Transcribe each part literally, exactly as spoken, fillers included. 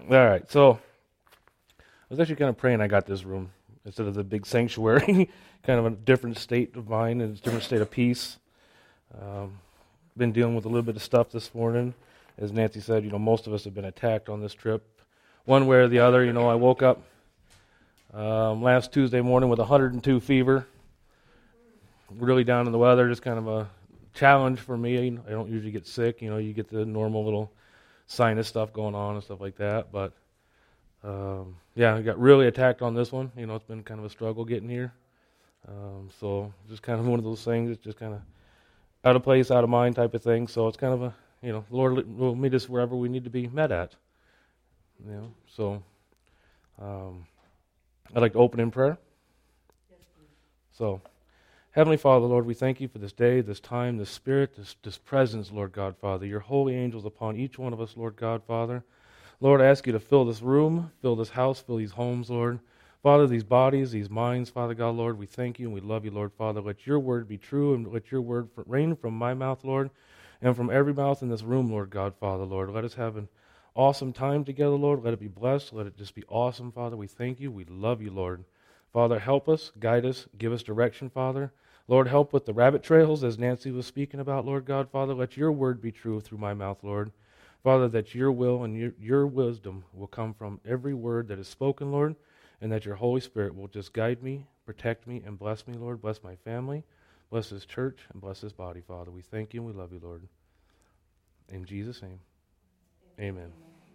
All right, so I was actually kind of praying I got this room instead of the big sanctuary, kind of a different state of mind and a different state of peace. Um, been dealing with a little bit of stuff this morning. As Nancy said, you know, most of us have been attacked on this trip, one way or the other. You know, I woke up um, last Tuesday morning with one hundred two fever, really down in the weather, just kind of a challenge for me. I don't usually get sick. You know, you get the normal little sinus stuff going on and stuff like that. But, um, yeah, I got really attacked on this one. You know, it's been kind of a struggle getting here. Um, so just kind of one of those things. It's just kind of out of place, out of mind type of thing. So it's kind of a, you know, the Lord will meet us wherever we need to be met at. You know, so um, I'd like to open in prayer. So, Heavenly Father, Lord, we thank you for this day, this time, this spirit, this, this presence, Lord God, Father. Your holy angels upon each one of us, Lord God, Father. Lord, I ask you to fill this room, fill this house, fill these homes, Lord. Father, these bodies, these minds, Father God, Lord, we thank you and we love you, Lord, Father. Let your word be true and let your word rain from my mouth, Lord, and from every mouth in this room, Lord God, Father, Lord. Let us have an awesome time together, Lord. Let it be blessed. Let it just be awesome, Father. We thank you. We love you, Lord. Father, help us, guide us, give us direction, Father. Lord, help with the rabbit trails, as Nancy was speaking about, Lord God, Father. Let your word be true through my mouth, Lord. Father, that your will and your, your wisdom will come from every word that is spoken, Lord, and that your Holy Spirit will just guide me, protect me, and bless me, Lord. Bless my family, bless this church, and bless this body, Father. We thank you and we love you, Lord. In Jesus' name, amen.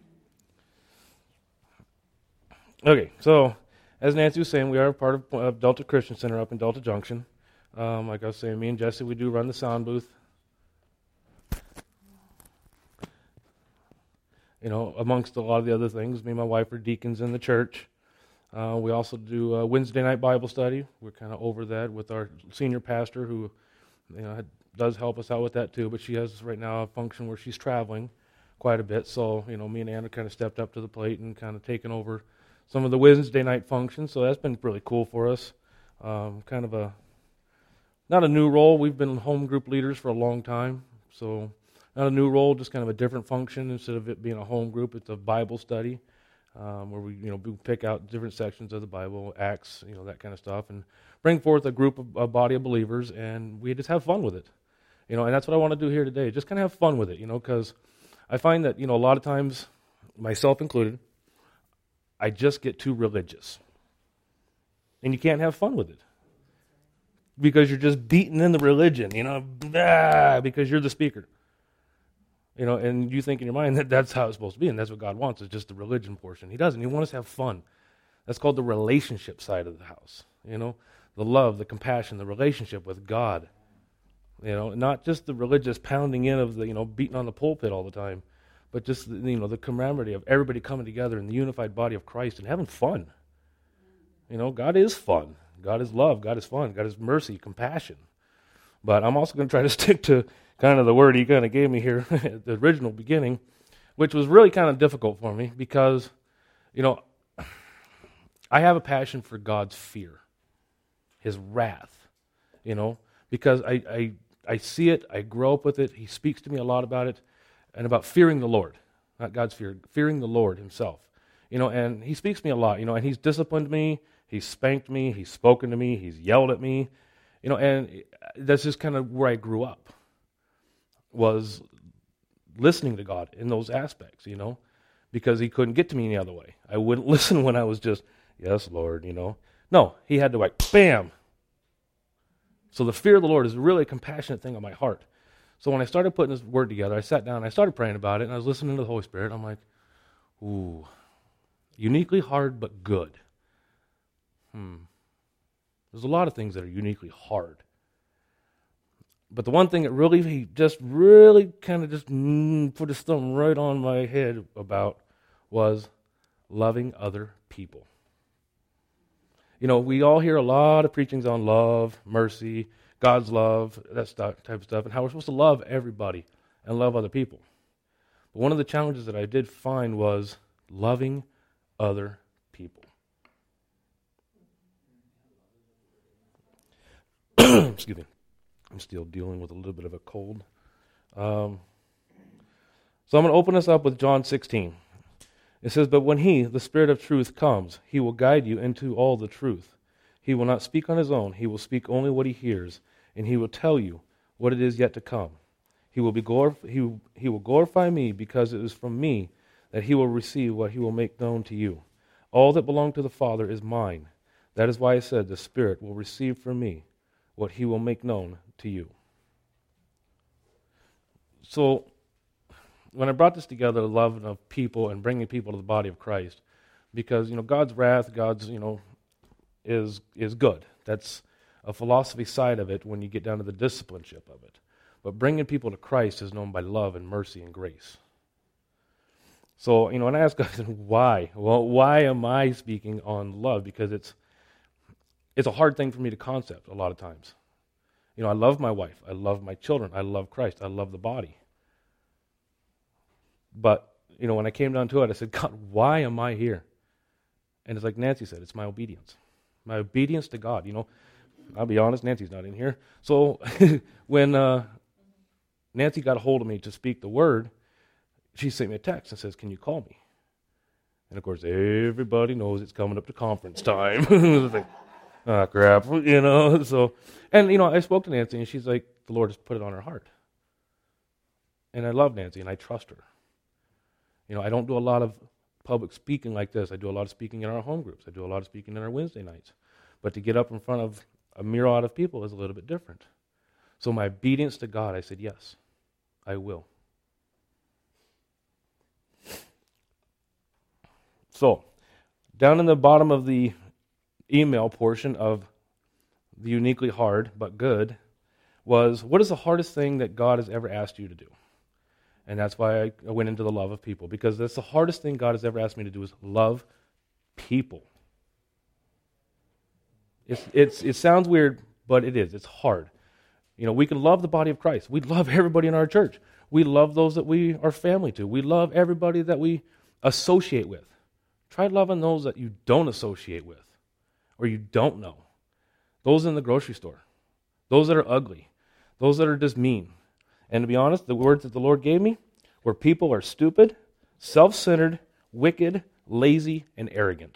Okay, so as Nancy was saying, we are a part of uh, Delta Christian Center up in Delta Junction. Um, like I was saying, me and Jesse, we do run the sound booth. You know, amongst a lot of the other things, me and my wife are deacons in the church. Uh, we also do a Wednesday night Bible study. We're kind of over that with our senior pastor who, you know, does help us out with that too. But she has right now a function where she's traveling quite a bit. So, you know, me and Anna kind of stepped up to the plate and kind of taken over some of the Wednesday night functions. So that's been really cool for us. Um, kind of a, not a new role. We've been home group leaders for a long time. So not a new role, just kind of a different function. Instead of it being a home group, it's a Bible study. Um, where we, you know, we pick out different sections of the Bible, Acts, you know, that kind of stuff, and bring forth a group of a body of believers, and we just have fun with it, you know. And that's what I want to do here today, just kind of have fun with it, you know, because I find that, you know, a lot of times, myself included, I just get too religious, and you can't have fun with it because you're just beating in the religion, you know, blah, because you're the speaker. You know, and you think in your mind that that's how it's supposed to be, and that's what God wants, is just the religion portion. He doesn't. He wants us to have fun. That's called the relationship side of the house, you know, the love, the compassion, the relationship with God, you know, not just the religious pounding in of the, you know, beating on the pulpit all the time, but just, you know, the camaraderie of everybody coming together in the unified body of Christ and having fun. You know, God is fun. God is love. God is fun. God is mercy, compassion. But I'm also going to try to stick to kind of the word he kind of gave me here at the original beginning, which was really kind of difficult for me because, you know, I have a passion for God's fear, his wrath, you know, because I, I, I see it, I grow up with it, he speaks to me a lot about it, and about fearing the Lord, not God's fear, fearing the Lord himself, you know, and he speaks to me a lot, you know, and he's disciplined me, he's spanked me, he's spoken to me, he's yelled at me, you know, and that's just kind of where I grew up, was listening to God in those aspects, you know, because he couldn't get to me any other way. I wouldn't listen when I was just, yes, Lord, you know. No, he had to like, bam. So the fear of the Lord is really a compassionate thing on my heart. So when I started putting this word together, I sat down and I started praying about it, and I was listening to the Holy Spirit. I'm like, ooh, uniquely hard but good. Hmm. There's a lot of things that are uniquely hard. But the one thing that really, he just really kind of just mm, put his thumb right on my head about was loving other people. You know, we all hear a lot of preachings on love, mercy, God's love, that stuff, type of stuff, and how we're supposed to love everybody and love other people. But one of the challenges that I did find was loving other people. Excuse me. I'm still dealing with a little bit of a cold. Um, so I'm going to open us up with John sixteen. It says, but when he, the Spirit of truth, comes, he will guide you into all the truth. He will not speak on his own. He will speak only what he hears, and he will tell you what it is yet to come. He will be glorif- he, he will glorify me, because it is from me that he will receive what he will make known to you. All that belongs to the Father is mine. That is why I said the Spirit will receive from me what he will make known to you. So, when I brought this together, the love of people and bringing people to the body of Christ, because, you know, God's wrath, God's, you know, is is good. That's a philosophy side of it when you get down to the discipleship of it. But bringing people to Christ is known by love and mercy and grace. So, you know, and I ask God, why? Well, why am I speaking on love? Because it's it's a hard thing for me to concept a lot of times. You know, I love my wife. I love my children. I love Christ. I love the body. But, you know, when I came down to it, I said, God, why am I here? And it's like Nancy said, it's my obedience. My obedience to God. You know, I'll be honest, Nancy's not in here. So when uh, Nancy got a hold of me to speak the word, she sent me a text and says, can you call me? And of course, everybody knows it's coming up to conference time. It's like, oh, crap, you know. So, and, you know, I spoke to Nancy, and she's like, the Lord has put it on her heart. And I love Nancy, and I trust her. You know, I don't do a lot of public speaking like this. I do a lot of speaking in our home groups. I do a lot of speaking in our Wednesday nights. But to get up in front of a myriad of people is a little bit different. So my obedience to God, I said, yes, I will. So, down in the bottom of the email portion of the uniquely hard but good was, what is the hardest thing that God has ever asked you to do? And that's why I went into the love of people, because that's the hardest thing God has ever asked me to do is love people. It's, it's, it sounds weird, but it is. It's hard. You know, we can love the body of Christ. We love everybody in our church. We love those that we are family to. We love everybody that we associate with. Try loving those that you don't associate with or you don't know. Those in the grocery store. Those that are ugly. Those that are just mean. And to be honest, the words that the Lord gave me were people are stupid, self-centered, wicked, lazy, and arrogant.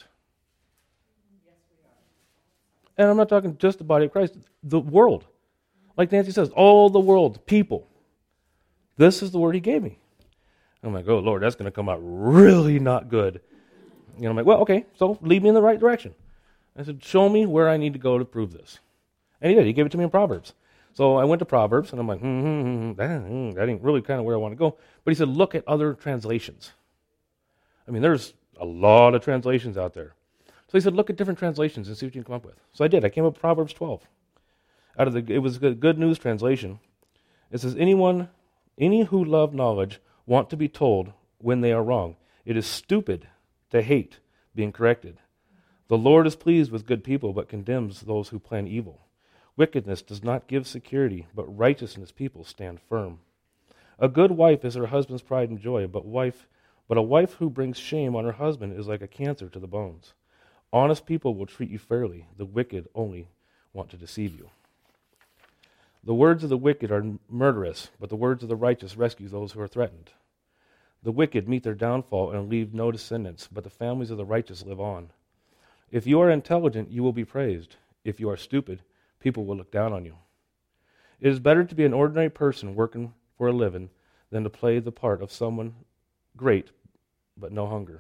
And I'm not talking just the body of Christ, the world. Like Nancy says, all the world, people. This is the word he gave me. I'm like, oh, Lord, that's going to come out really not good. And I'm like, well, okay, so lead me in the right direction. I said, show me where I need to go to prove this. And he did. He gave it to me in Proverbs. So I went to Proverbs, and I'm like, hmm, hmm, hmm, that, that ain't really kind of where I want to go. But he said, look at other translations. I mean, there's a lot of translations out there. So he said, look at different translations and see what you can come up with. So I did. I came up with Proverbs twelve. Out of the, it was a Good News translation. It says, anyone, any who love knowledge want to be told when they are wrong. It is stupid to hate being corrected. The Lord is pleased with good people, but condemns those who plan evil. Wickedness does not give security, but righteousness people stand firm. A good wife is her husband's pride and joy, but wife, but a wife who brings shame on her husband is like a cancer to the bones. Honest people will treat you fairly. The wicked only want to deceive you. The words of the wicked are murderous, but the words of the righteous rescue those who are threatened. The wicked meet their downfall and leave no descendants, but the families of the righteous live on. If you are intelligent, you will be praised. If you are stupid, people will look down on you. It is better to be an ordinary person working for a living than to play the part of someone great but no hunger.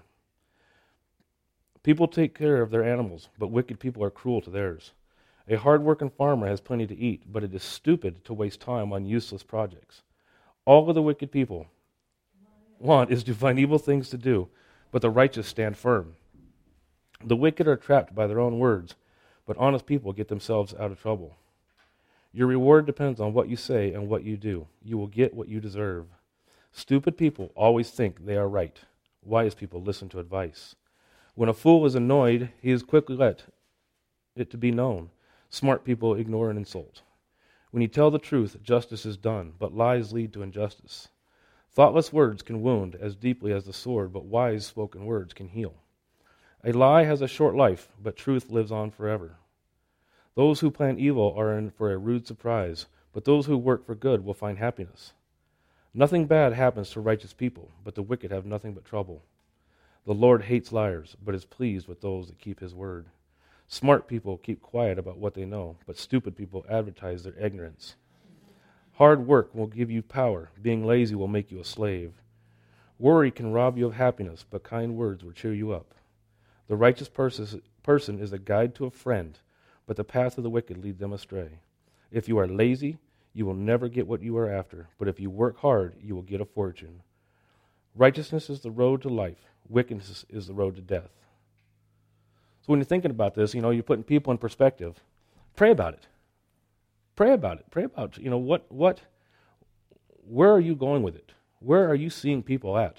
People take care of their animals, but wicked people are cruel to theirs. A hard-working farmer has plenty to eat, but it is stupid to waste time on useless projects. All of the wicked people want is to find evil things to do, but the righteous stand firm. The wicked are trapped by their own words, but honest people get themselves out of trouble. Your reward depends on what you say and what you do. You will get what you deserve. Stupid people always think they are right. Wise people listen to advice. When a fool is annoyed, he is quickly let it to be known. Smart people ignore an insult. When you tell the truth, justice is done, but lies lead to injustice. Thoughtless words can wound as deeply as the sword, but wise spoken words can heal. A lie has a short life, but truth lives on forever. Those who plan evil are in for a rude surprise, but those who work for good will find happiness. Nothing bad happens to righteous people, but the wicked have nothing but trouble. The Lord hates liars, but is pleased with those that keep his word. Smart people keep quiet about what they know, but stupid people advertise their ignorance. Hard work will give you power. Being lazy will make you a slave. Worry can rob you of happiness, but kind words will cheer you up. The righteous person is a guide to a friend, but the path of the wicked leads them astray. If you are lazy, you will never get what you are after, but if you work hard, you will get a fortune. Righteousness is the road to life. Wickedness is the road to death. So when you're thinking about this, you know, you're putting people in perspective. Pray about it. Pray about it. Pray about, you know, what, what, where are you going with it? Where are you seeing people at?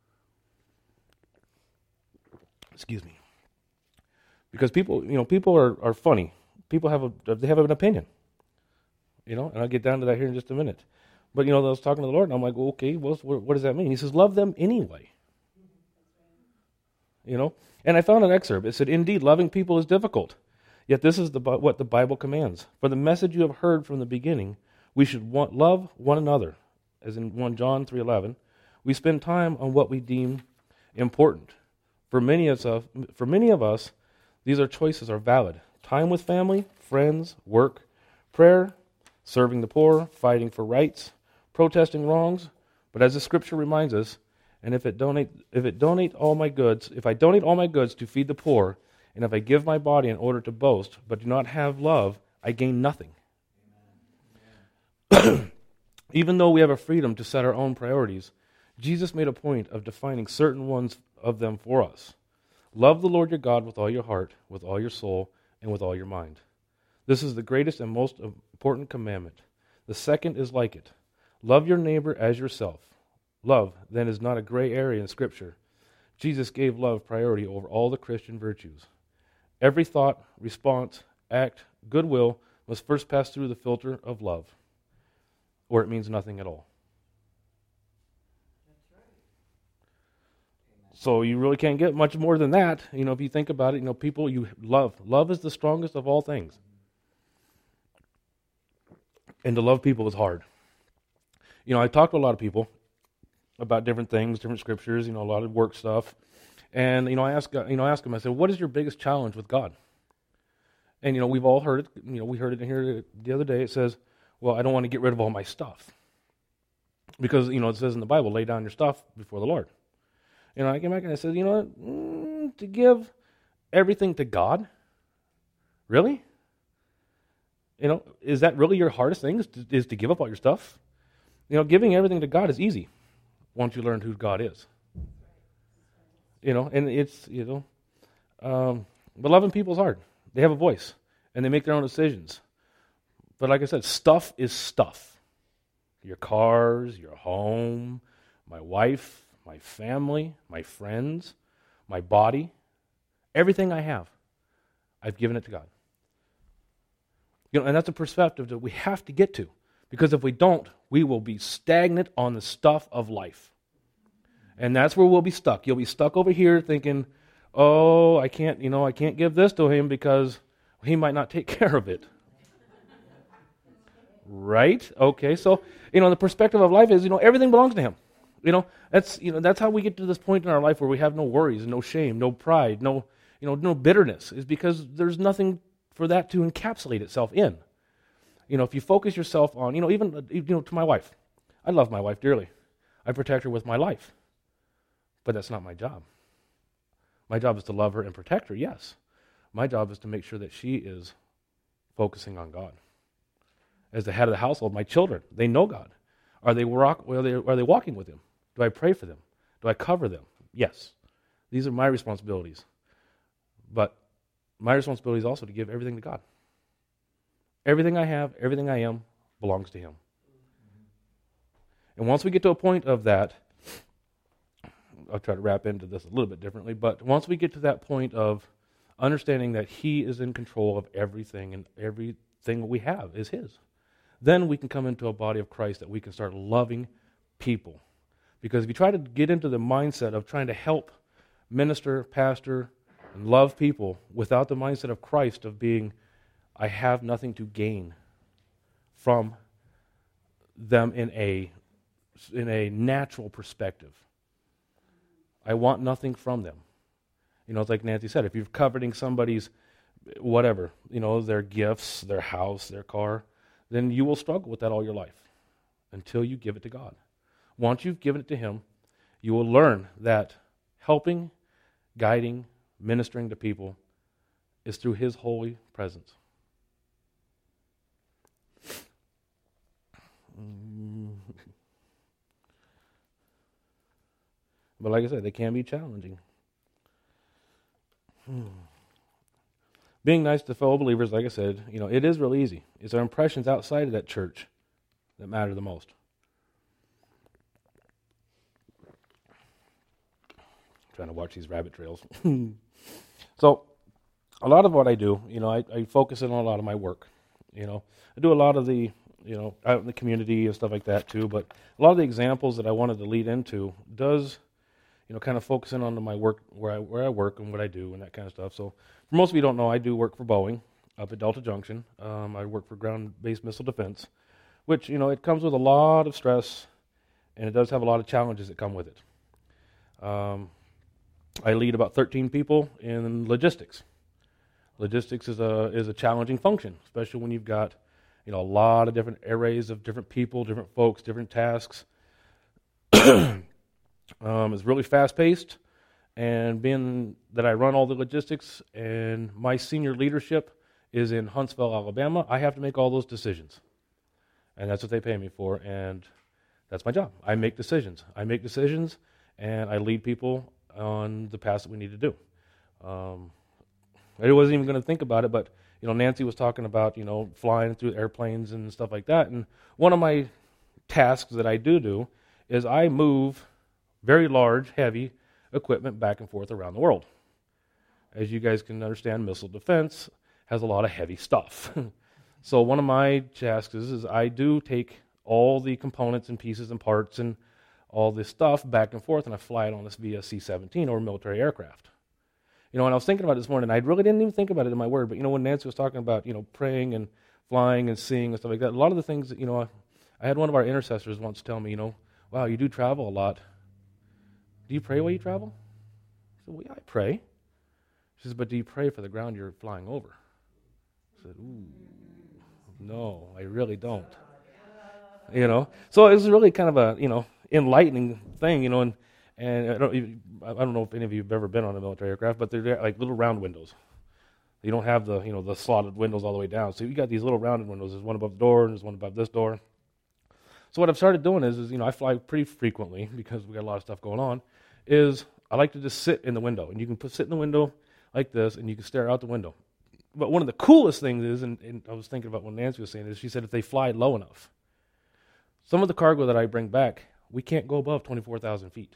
Excuse me. Because people, you know, people are, are funny. People have a, they have an opinion. You know, and I'll get down to that here in just a minute. But, you know, I was talking to the Lord, and I'm like, well, okay, well, what does that mean? He says, love them anyway. You know, and I found an excerpt. It said, indeed, loving people is difficult. Yet this is the, what the Bible commands. For the message you have heard from the beginning, we should want, love one another. As in First John three eleven, we spend time on what we deem important. For many of us, for many of us, these are choices are valid. Time with family, friends, work, prayer, serving the poor, fighting for rights, protesting wrongs. But as the scripture reminds us, and if it donate if it donate all my goods, if I donate all my goods to feed the poor, and if I give my body in order to boast, but do not have love, I gain nothing. Even though we have a freedom to set our own priorities, Jesus made a point of defining certain ones of them for us. Love the Lord your God with all your heart, with all your soul, and with all your mind. This is the greatest and most important commandment. The second is like it. Love your neighbor as yourself. Love, then, is not a gray area in Scripture. Jesus gave love priority over all the Christian virtues. Every thought, response, act, goodwill must first pass through the filter of love, or it means nothing at all. That's right. So you really can't get much more than that. You know, if you think about it, you know, people you love. Love is the strongest of all things. And to love people is hard. You know, I talk to a lot of people about different things, different scriptures, you know, a lot of work stuff. And, you know, I ask, you know, I ask them, I said, what is your biggest challenge with God? And, you know, we've all heard it, you know, we heard it in here the other day. It says, well, I don't want to get rid of all my stuff. Because, you know, it says in the Bible, lay down your stuff before the Lord. You know, I came back and I said, you know what, mm, to give everything to God? Really? You know, is that really your hardest thing, is to, is to give up all your stuff? You know, giving everything to God is easy once you learn who God is. You know, and it's, you know, um, but loving people is hard. They have a voice, and they make their own decisions. But like I said, stuff is stuff. Your cars, your home, my wife, my family, my friends, my body, everything I have, I've given it to God. You know, and that's a perspective that we have to get to. Because if we don't, we will be stagnant on the stuff of life. And that's where we'll be stuck. You'll be stuck over here thinking, oh, I can't, you know, I can't give this to him because he might not take care of it. Right? Okay, so, you know, the perspective of life is, you know, everything belongs to him. You know, that's, you know, that's how we get to this point in our life where we have no worries, no shame, no pride, no, you know, no bitterness, is because there's nothing for that to encapsulate itself in. You know, if you focus yourself on, you know, even, you know, to my wife. I love my wife dearly. I protect her with my life. But that's not my job. My job is to love her and protect her, yes. My job is to make sure that she is focusing on God. As the head of the household, my children, they know God. Are they, walk, are they, are they walking with him? Do I pray for them? Do I cover them? Yes. These are my responsibilities. But my responsibility is also to give everything to God. Everything I have, everything I am, belongs to him. And once we get to a point of that, I'll try to wrap into this a little bit differently, but once we get to that point of understanding that he is in control of everything and everything we have is his, then we can come into a body of Christ that we can start loving people. Because if you try to get into the mindset of trying to help minister, pastor, and love people without the mindset of Christ of being, I have nothing to gain from them in a in a natural perspective, I want nothing from them. You know, it's like Nancy said, if you're coveting somebody's whatever, you know, their gifts, their house, their car, then you will struggle with that all your life until you give it to God. Once you've given it to Him, you will learn that helping, guiding, ministering to people is through His holy presence. But like I said, they can be challenging. Hmm. Being nice to fellow believers, like I said, you know, it is real easy. It's our impressions outside of that church that matter the most. Trying to watch these rabbit trails. So, a lot of what I do, you know, I, I focus in on a lot of my work. You know, I do a lot of the, you know, out in the community and stuff like that too. But a lot of the examples that I wanted to lead into does, you know, kind of focus in on my work, where I where I work and what I do and that kind of stuff. So, for most of you who don't know, I do work for Boeing up at Delta Junction. Um, I work for Ground-Based Missile Defense, which, you know, it comes with a lot of stress, and it does have a lot of challenges that come with it. Um, I lead about thirteen people in logistics. Logistics is a is a challenging function, especially when you've got, you know, a lot of different arrays of different people, different folks, different tasks. um, it's really fast-paced, and being that I run all the logistics and my senior leadership is in Huntsville, Alabama, I have to make all those decisions, and that's what they pay me for, and that's my job. I make decisions. I make decisions, and I lead people on the path that we need to do. Um, I wasn't even going to think about it, but, you know, Nancy was talking about, you know, flying through airplanes and stuff like that, and one of my tasks that I do do is I move very large, heavy equipment back and forth around the world. As you guys can understand, missile defense has a lot of heavy stuff. So one of my tasks is, is I do take all the components and pieces and parts and all this stuff back and forth, and I fly it on this via C seventeen or military aircraft. You know, and I was thinking about it this morning, I really didn't even think about it in my word, but, you know, when Nancy was talking about, you know, praying and flying and seeing and stuff like that, a lot of the things that, you know, I, I had one of our intercessors once tell me, you know, wow, you do travel a lot. Do you pray while you travel? I said, well, yeah, I pray. She says, but do you pray for the ground you're flying over? I said, ooh, no, I really don't. You know, so it was really kind of a, you know, enlightening thing, you know, and and I don't, I don't know if any of you have ever been on a military aircraft, but they're like little round windows. You don't have the, you know, the slotted windows all the way down. So you got these little rounded windows. There's one above the door, and there's one above this door. So what I've started doing is, is, you know, I fly pretty frequently because we got a lot of stuff going on, is I like to just sit in the window. And you can put, sit in the window like this, and you can stare out the window. But one of the coolest things is, and, and I was thinking about what Nancy was saying, is she said if they fly low enough, some of the cargo that I bring back, we can't go above twenty-four thousand feet.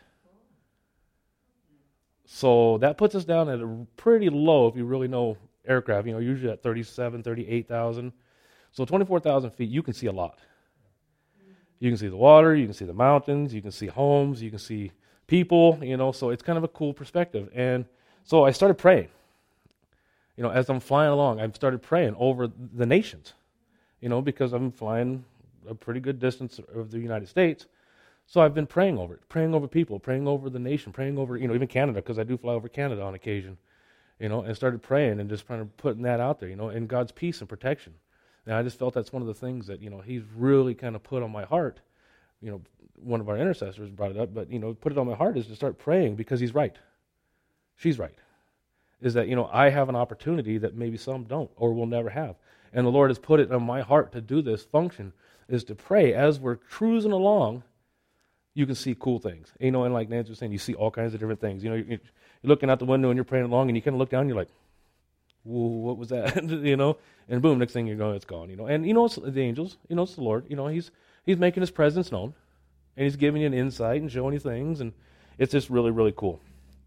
So that puts us down at a pretty low, if you really know aircraft, you know, usually at thirty-seven, thirty-eight thousand. So twenty-four thousand feet, you can see a lot. You can see the water, you can see the mountains, you can see homes, you can see people, you know, so it's kind of a cool perspective. And so I started praying. You know, as I'm flying along, I've started praying over the nations, you know, because I'm flying a pretty good distance of the United States. So I've been praying over it, praying over people, praying over the nation, praying over, you know, even Canada, because I do fly over Canada on occasion, you know, and started praying and just kind of putting that out there, you know, and God's peace and protection. And I just felt that's one of the things that, you know, He's really kind of put on my heart. You know, one of our intercessors brought it up, but, you know, put it on my heart is to start praying because He's right. She's right. Is that, you know, I have an opportunity that maybe some don't or will never have. And the Lord has put it on my heart to do this function, is to pray as we're cruising along. You can see cool things. You know, and like Nancy was saying, you see all kinds of different things. You know, you're, you're looking out the window and you're praying along, and you kind of look down and you're like, whoa, what was that? You know, and boom, next thing you know, it's gone. You know, and you know, it's the angels. You know, it's the Lord. You know, He's He's making His presence known, and He's giving you an insight and showing you things, and it's just really, really cool.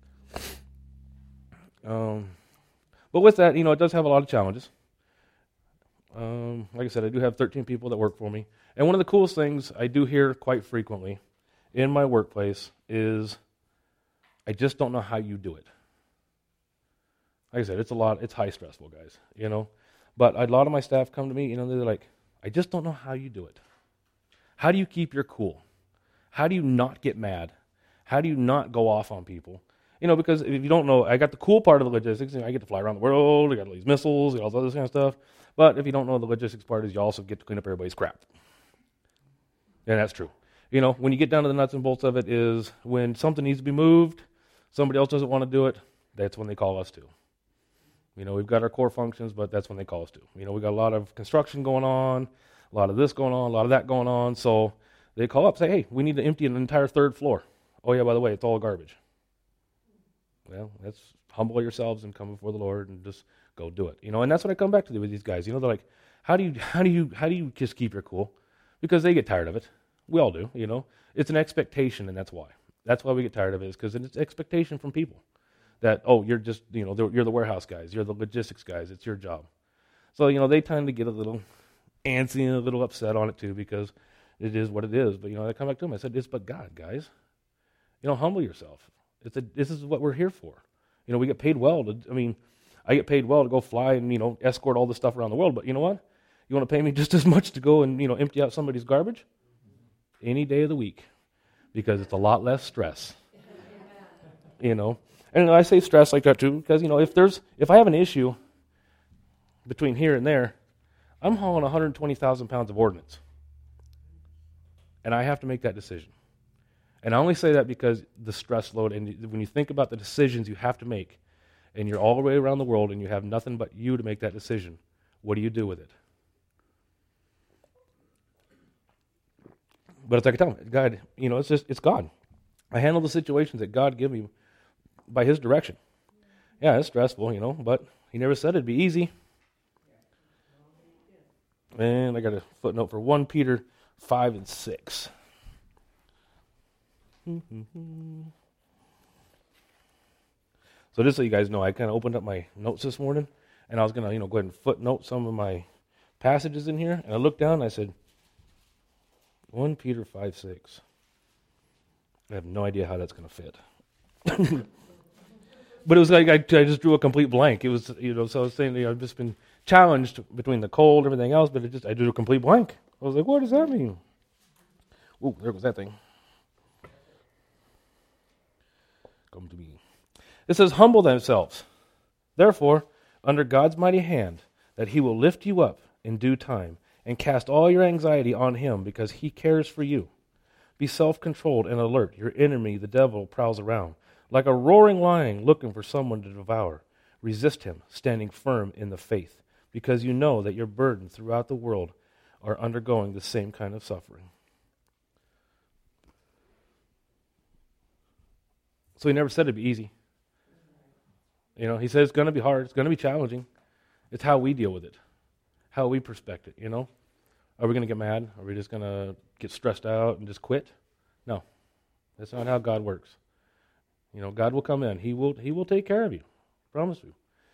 Um, but with that, you know, it does have a lot of challenges. Um, like I said, I do have thirteen people that work for me, and one of the coolest things I do hear quite frequently in my workplace is, I just don't know how you do it. Like I said, it's a lot, it's high stressful, guys, you know. But a lot of my staff come to me, you know, they're like, I just don't know how you do it. How do you keep your cool? How do you not get mad? How do you not go off on people? You know, because if you don't know, I got the cool part of the logistics. You know, I get to fly around the world. I got all these missiles, and all this kind of stuff. But if you don't know the logistics part, is you also get to clean up everybody's crap. And that's true. You know, when you get down to the nuts and bolts of it, is when something needs to be moved, somebody else doesn't want to do it. That's when they call us to. You know, we've got our core functions, but that's when they call us to. You know, we got a lot of construction going on, a lot of this going on, a lot of that going on. So they call up, say, hey, we need to empty an entire third floor. Oh yeah, by the way, it's all garbage. Well, let's humble yourselves and come before the Lord and just go do it. You know, and that's what I come back to with these guys. You know, they're like, how do you, how do you, how do you just keep your cool? Because they get tired of it. We all do. You know, it's an expectation, and that's why. That's why we get tired of it, is because it's expectation from people. That, oh, you're just, you know, you're the warehouse guys, you're the logistics guys, it's your job. So, you know, they tend to get a little antsy and a little upset on it too, because it is what it is. But, you know, I come back to them, I said, it's but God, guys. You know, humble yourself. It's a, this is what we're here for. You know, we get paid well to, I mean, I get paid well to go fly and, you know, escort all this stuff around the world. But you know what? You want to pay me just as much to go and, you know, empty out somebody's garbage? Any day of the week. Because it's a lot less stress. You know? And I say stress like that too, because, you know, if there's, if I have an issue between here and there, I'm hauling one hundred twenty thousand pounds of ordnance. And I have to make that decision. And I only say that because the stress load, and when you think about the decisions you have to make, and you're all the way around the world, and you have nothing but you to make that decision, what do you do with it? But it's like I tell them, God, you know, it's just, it's God. I handle the situations that God give me by His direction. Yeah, it's stressful, you know, but He never said it'd be easy. And I got a footnote for First Peter five and six. So just so you guys know, I kind of opened up my notes this morning, and I was going to, you know, go ahead and footnote some of my passages in here, and I looked down and I said, First Peter five six. I have no idea how that's going to fit. But it was like I, I just drew a complete blank. It was, you know, so I was saying, you know, I've just been challenged between the cold and everything else, but it just, I drew a complete blank. I was like, what does that mean? Ooh, there goes that thing. Come to me. It says, humble themselves, therefore, under God's mighty hand, that He will lift you up in due time, and cast all your anxiety on Him, because He cares for you. Be self-controlled and alert. Your enemy, the devil, prowls around, like a roaring lion looking for someone to devour. Resist him, standing firm in the faith, because you know that your burden throughout the world are undergoing the same kind of suffering. So He never said it'd be easy. You know, He said it's going to be hard. It's going to be challenging. It's how we deal with it, how we perspect it, you know. Are we going to get mad? Are we just going to get stressed out and just quit? No. That's not how God works. You know, God will come in. He will He will take care of you. I promise you.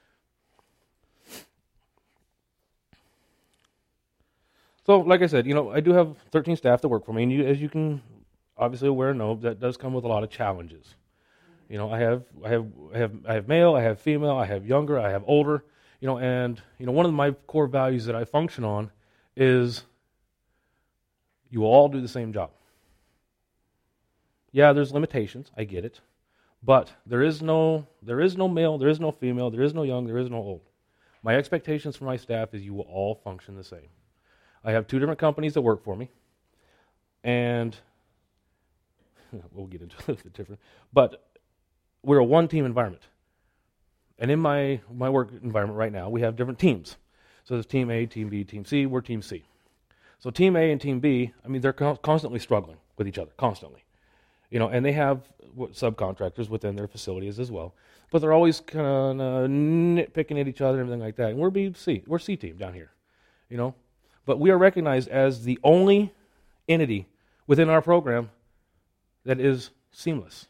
So, like I said, you know, I do have thirteen staff that work for me, and you, as you can obviously aware and know, that does come with a lot of challenges. You know, I have I have I have I have male, I have female, I have younger, I have older, you know, and you know, one of my core values that I function on is you will all do the same job. Yeah, there's limitations, I get it. But there is no there is no male, there is no female, there is no young, there is no old. My expectations for my staff is you will all function the same. I have two different companies that work for me, and we'll get into it different. But we're a one-team environment. And in my, my work environment right now, we have different teams. So there's Team A, Team B, Team C, we're Team C. So Team A and Team B, I mean, they're con- constantly struggling with each other, constantly. You know, and they have subcontractors within their facilities as well. But they're always kind of nitpicking at each other and everything like that. And we're B C, we're C team down here, you know. But we are recognized as the only entity within our program that is seamless.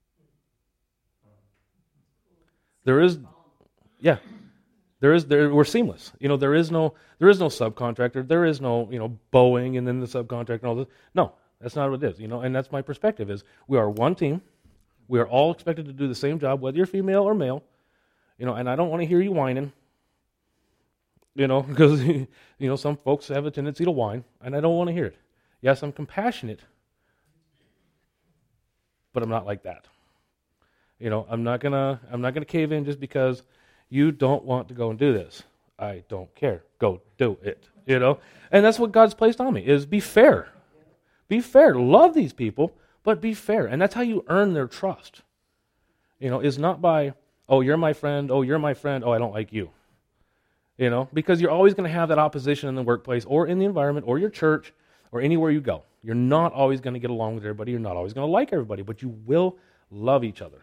There is, yeah, there is there we're seamless. You know, there is no there is no subcontractor. There is no, you know, Boeing and then the subcontractor and all this. No, that's not what it is. You know, and that's my perspective is we are one team. We are all expected to do the same job, whether you're female or male. You know, and I don't want to hear you whining. You know, because you know some folks have a tendency to whine, and I don't want to hear it. Yes, I'm compassionate. but I'm not like that. You know, I'm not gonna I'm not gonna cave in just because you don't want to go and do this. I don't care. Go do it. You know? And that's what God's placed on me, is be fair. Be fair. Love these people, but be fair. And that's how you earn their trust. You know, is not by, oh, you're my friend, oh, you're my friend, oh, I don't like you. You know, because you're always going to have that opposition in the workplace or in the environment or your church or anywhere you go. You're not always going to get along with everybody. You're not always going to like everybody, but you will love each other.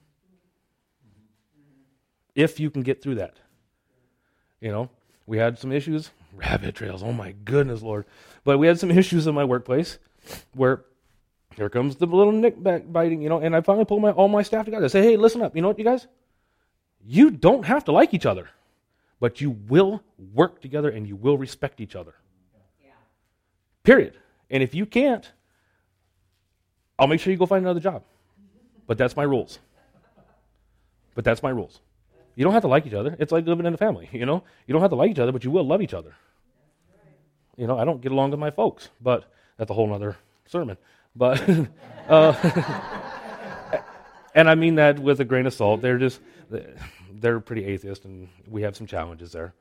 If you can get through that. You know, we had some issues, rabbit trails, oh my goodness, Lord. But we had some issues in my workplace where here comes the little nick biting, you know, and I finally pulled my all my staff together. I say, hey, listen up, you know what, you guys? You don't have to like each other, but you will work together and you will respect each other. Yeah. Period. And if you can't, I'll make sure you go find another job. But that's my rules. But that's my rules. You don't have to like each other. It's like living in a family, you know? You don't have to like each other, but you will love each other. You know, I don't get along with my folks, but that's a whole other sermon. But, uh, and I mean that with a grain of salt. They're just, they're pretty atheist, and we have some challenges there.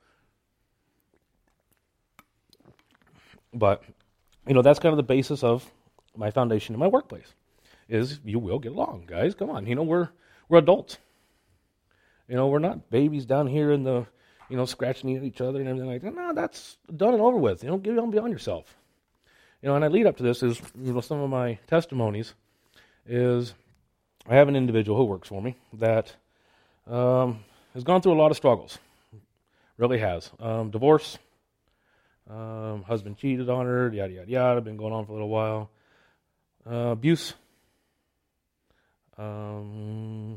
But, you know, that's kind of the basis of my foundation in my workplace, is you will get along, guys. Come on. You know, we're we're adults. You know, we're not babies down here in the, you know, scratching at each other and everything like that. No, that's done and over with. You know, get on beyond yourself. You know, and I lead up to this is, you know, some of my testimonies is I have an individual who works for me that um, has gone through a lot of struggles. Really has. Um, divorce, um, husband cheated on her, yada, yada, yada, been going on for a little while. Uh, abuse. Um...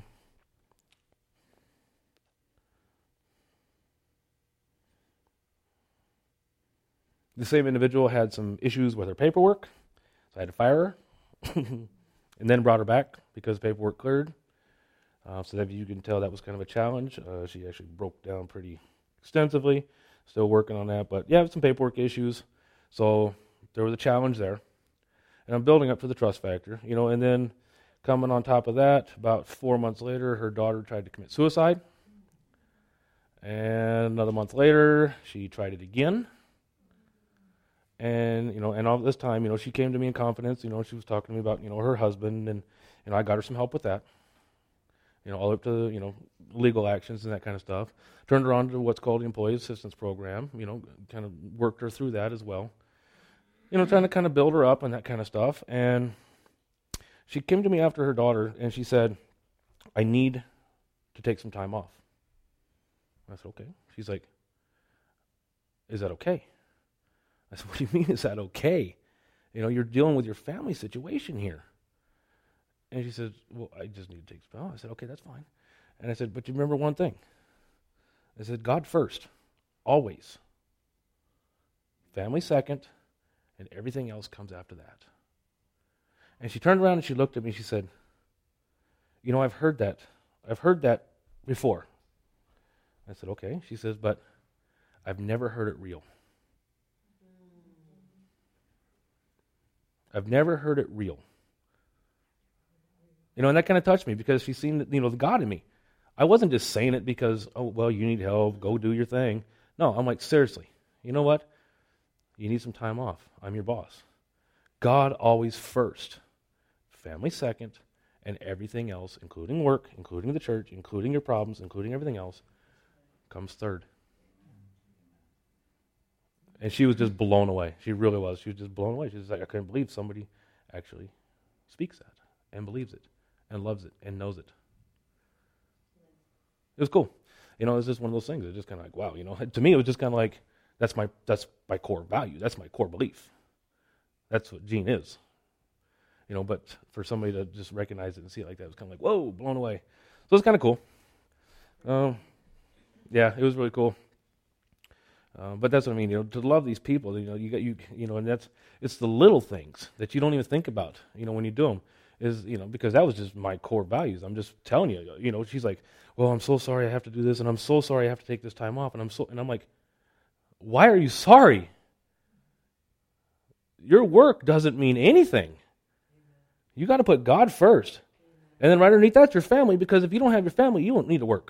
The same individual had some issues with her paperwork, so I had to fire her, and then brought her back because paperwork cleared. Uh, so that you can tell that was kind of a challenge. Uh, she actually broke down pretty extensively, still working on that. But yeah, some paperwork issues, so there was a challenge there. And I'm building up to the trust factor, you know, and then coming on top of that, about four months later, her daughter tried to commit suicide. And another month later, she tried it again. And, you know, and all this time, you know, she came to me in confidence, you know, she was talking to me about, you know, her husband, and, you know, I got her some help with that. You know, all up to, you know, legal actions and that kind of stuff. Turned her on to what's called the Employee Assistance Program, you know, kind of worked her through that as well. You know, trying to kind of build her up and that kind of stuff. And she came to me after her daughter, and she said, I need to take some time off. I said, okay. She's like, is that okay? I said, what do you mean, is that okay? You know, you're dealing with your family situation here. And she said, well, I just need to take some time. I said, okay, that's fine. And I said, but you remember one thing. I said, God first, always. Family second, and everything else comes after that. And she turned around and she looked at me and she said, you know, I've heard that. I've heard that before. I said, okay. She says, but I've never heard it real. I've never heard it real. You know, and that kind of touched me because she's seen, you know, the God in me. I wasn't just saying it because, oh, well, you need help, go do your thing. No, I'm like, seriously, you know what? You need some time off. I'm your boss. God always first, family second, and everything else, including work, including the church, including your problems, including everything else, comes third. And she was just blown away. She really was. She was just blown away. She was like, I couldn't believe somebody actually speaks that and believes it and loves it and knows it. It was cool. You know, it was just one of those things. It was just kind of like, wow, you know. To me, it was just kind of like, that's my that's my core value. That's my core belief. That's what Gene is. You know, but for somebody to just recognize it and see it like that, it was kind of like, whoa, blown away. So it's kind of cool. Um, yeah, it was really cool. Uh, but that's what I mean, you know, to love these people, you know, you got you, you know, and that's it's the little things that you don't even think about, you know, when you do them, is you know, because that was just my core values. I'm just telling you, you know, she's like, well, I'm so sorry I have to do this, and I'm so sorry I have to take this time off, and I'm so, and I'm like, why are you sorry? Your work doesn't mean anything. You got to put God first. And then right underneath that's your family, because if you don't have your family, you don't need to work.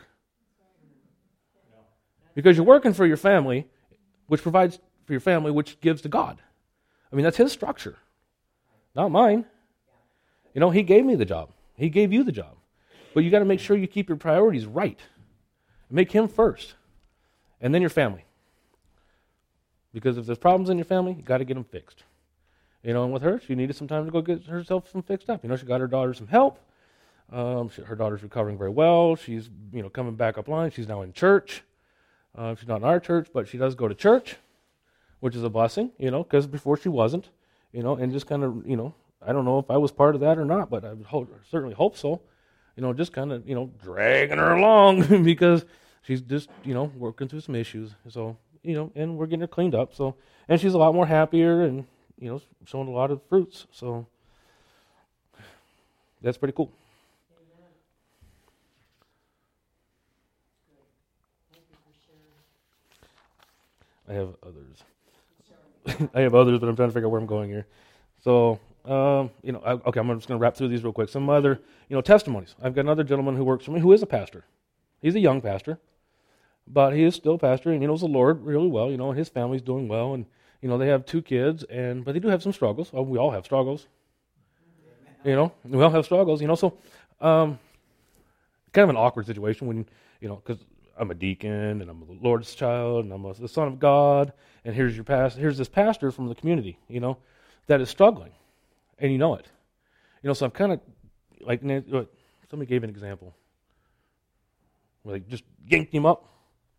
Because you're working for your family, which provides for your family, which gives to God. I mean, that's his structure, not mine. You know, he gave me the job. He gave you the job. But you got to make sure you keep your priorities right. Make him first. And then your family. Because if there's problems in your family, you got to get them fixed. You know, and with her, she needed some time to go get herself some fixed up. You know, she got her daughter some help. Um, she, her daughter's recovering very well. She's, you know, coming back up line. She's now in church. Uh, she's not in our church, but she does go to church, which is a blessing, you know, because before she wasn't, you know, and just kind of, you know, I don't know if I was part of that or not, but I would hope, certainly hope so. You know, just kind of, you know, dragging her along because she's just, you know, working through some issues. So, you know, and we're getting her cleaned up. So, and she's a lot more happier and, you know, showing a lot of fruits. So, that's pretty cool. I have others. I have others, but I'm trying to figure out where I'm going here. So, um, you know, I, okay, I'm just going to wrap through these real quick. Some other, you know, testimonies. I've got another gentleman who works for me who is a pastor. He's a young pastor, but he is still a pastor, and he knows the Lord really well. You know, and his family's doing well, and you know, they have two kids, and but they do have some struggles. Oh, we all have struggles. You know, we all have struggles. You know, so um, kind of an awkward situation when you know because. I'm a deacon, and I'm the Lord's child, and I'm a, the son of God, and here's your pastor. Here's this pastor from the community, you know, that is struggling, and you know it. You know, so I'm kind of, like, somebody gave an example, where they just yanked him up.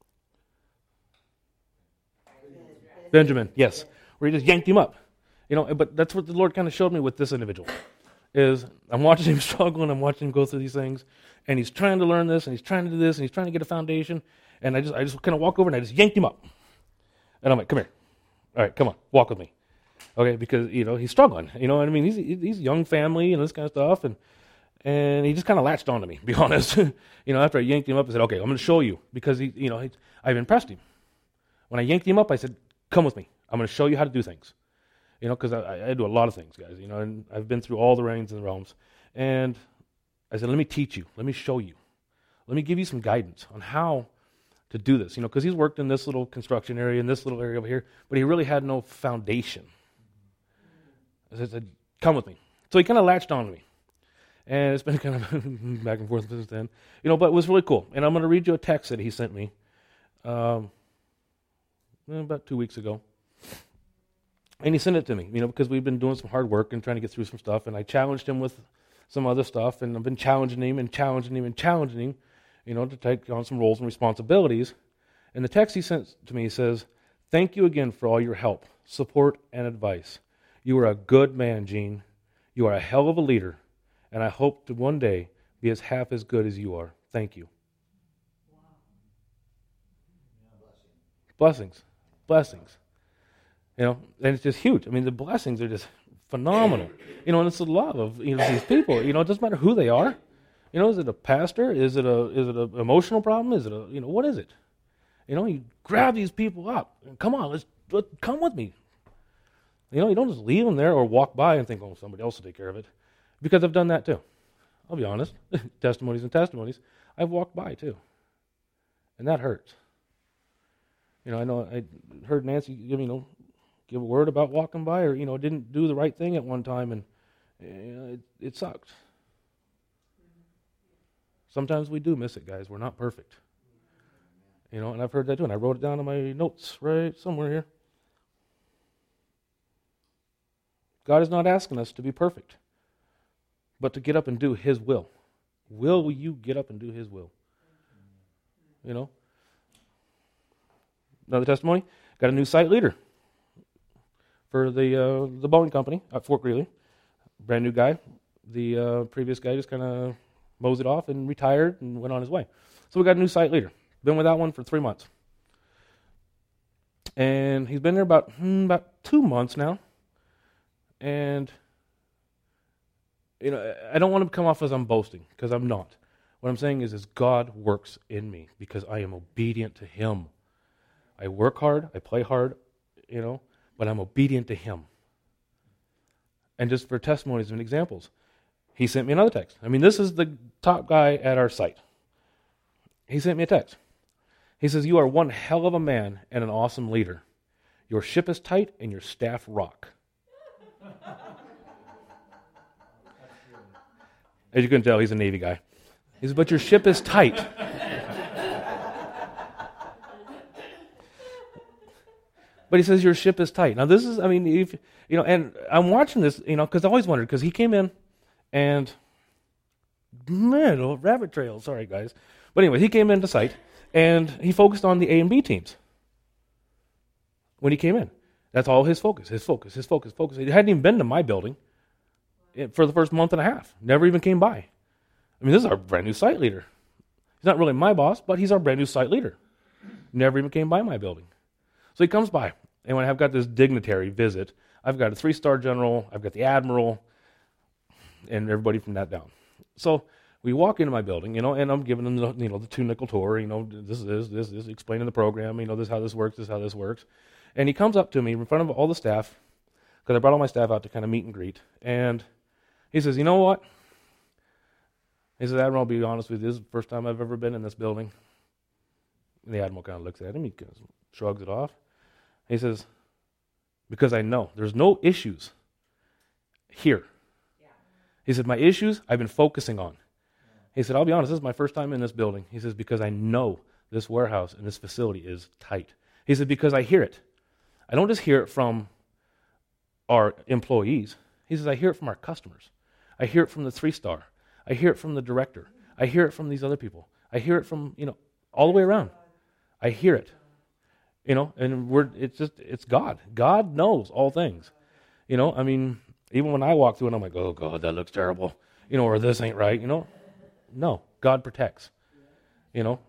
Benjamin, yes, where he just yanked him up. You know, but that's what the Lord kind of showed me with this individual, is I'm watching him struggle, and I'm watching him go through these things, and he's trying to learn this, and he's trying to do this, and he's trying to get a foundation, and I just I just kind of walk over, and I just yanked him up. And I'm like, come here. All right, come on, walk with me. Okay, because, you know, he's struggling. You know what I mean? He's he's young family and this kind of stuff, and and he just kind of latched on to me, to be honest. You know, after I yanked him up, I said, okay, I'm going to show you, because, he, you know, he, I've impressed him. When I yanked him up, I said, come with me. I'm going to show you how to do things. You know, because I, I do a lot of things, guys, you know, and I've been through all the reigns and the realms. And I said, let me teach you. Let me show you. Let me give you some guidance on how to do this, you know, because he's worked in this little construction area, in this little area over here, but he really had no foundation. I said, come with me. So he kind of latched on to me. And it's been kind of back and forth since then. You know, but it was really cool. And I'm going to read you a text that he sent me um, about two weeks ago. And he sent it to me, you know, because we've been doing some hard work and trying to get through some stuff. And I challenged him with some other stuff. And I've been challenging him and challenging him and challenging him, you know, to take on some roles and responsibilities. And the text he sent to me says, thank you again for all your help, support, and advice. You are a good man, Gene. You are a hell of a leader. And I hope to one day be as half as good as you are. Thank you. Wow. Blessings. Blessings. You know, and it's just huge. I mean, the blessings are just phenomenal. You know, and it's the love of, you know, these people. You know, it doesn't matter who they are. You know, is it a pastor? Is it a is it an emotional problem? Is it a, you know, what is it? You know, you grab these people up. And come on, let's let, come with me. You know, you don't just leave them there or walk by and think, oh, somebody else will take care of it. Because I've done that too. I'll be honest. Testimonies and testimonies. I've walked by too. And that hurts. You know, I know I heard Nancy give, you know, give a word about walking by, or, you know, didn't do the right thing at one time, and you know, it, it sucked. Sometimes we do miss it, guys. We're not perfect. You know, and I've heard that too, and I wrote it down in my notes right somewhere here. God is not asking us to be perfect, but to get up and do His will. Will you get up and do His will? You know? Another testimony, got a new site leader for the uh, the Boeing company at Fort Greeley. Brand new guy. The uh, previous guy just kind of moseyed off and retired and went on his way. So we got a new site leader. Been with that one for three months. And he's been there about, hmm, about two months now. And, you know, I don't want to come off as I'm boasting, because I'm not. What I'm saying is, is God works in me because I am obedient to Him. I work hard, I play hard, you know, but I'm obedient to Him. And just for testimonies and examples, He sent me another text. I mean, this is the top guy at our site. He sent me a text. He says, "You are one hell of a man and an awesome leader. Your ship is tight and your staff rock." As you can tell, he's a Navy guy. He says, "But your ship is tight." But he says, "Your ship is tight." Now, this is, I mean, if, you know, and I'm watching this, you know, because I always wondered, because he came in and, man, oh, rabbit trail, sorry, guys. But anyway, he came into site, and he focused on the A and B teams when he came in. That's all his focus, his focus, his focus, focus. He hadn't even been to my building for the first month and a half. Never even came by. I mean, this is our brand new site leader. He's not really my boss, but he's our brand new site leader. Never even came by my building. So he comes by, and when I've got this dignitary visit, I've got a three-star general, I've got the admiral, and everybody from that down. So we walk into my building, you know, and I'm giving them the, you know, the two-nickel tour, you know, this is this, this, this, explaining the program, you know, this is how this works, this is how this works. And he comes up to me in front of all the staff, because I brought all my staff out to kind of meet and greet, and he says, "You know what?" He says, "Admiral, I'll be honest with you, this is the first time I've ever been in this building." And the admiral kind of looks at him, he kind of shrugs it off. He says, "Because I know there's no issues here." Yeah. He said, "My issues I've been focusing on." Yeah. He said, "I'll be honest, this is my first time in this building." He says, "Because I know this warehouse and this facility is tight." He said, "Because I hear it. I don't just hear it from our employees." He says, "I hear it from our customers. I hear it from the three-star. I hear it from the director. I hear it from these other people. I hear it from, you know, all the way around. I hear it." You know, and we're, it's just, it's God. God knows all things. You know, I mean, even when I walk through and I'm like, "Oh, God, that looks terrible," you know, or "This ain't right," you know. No, God protects, you know.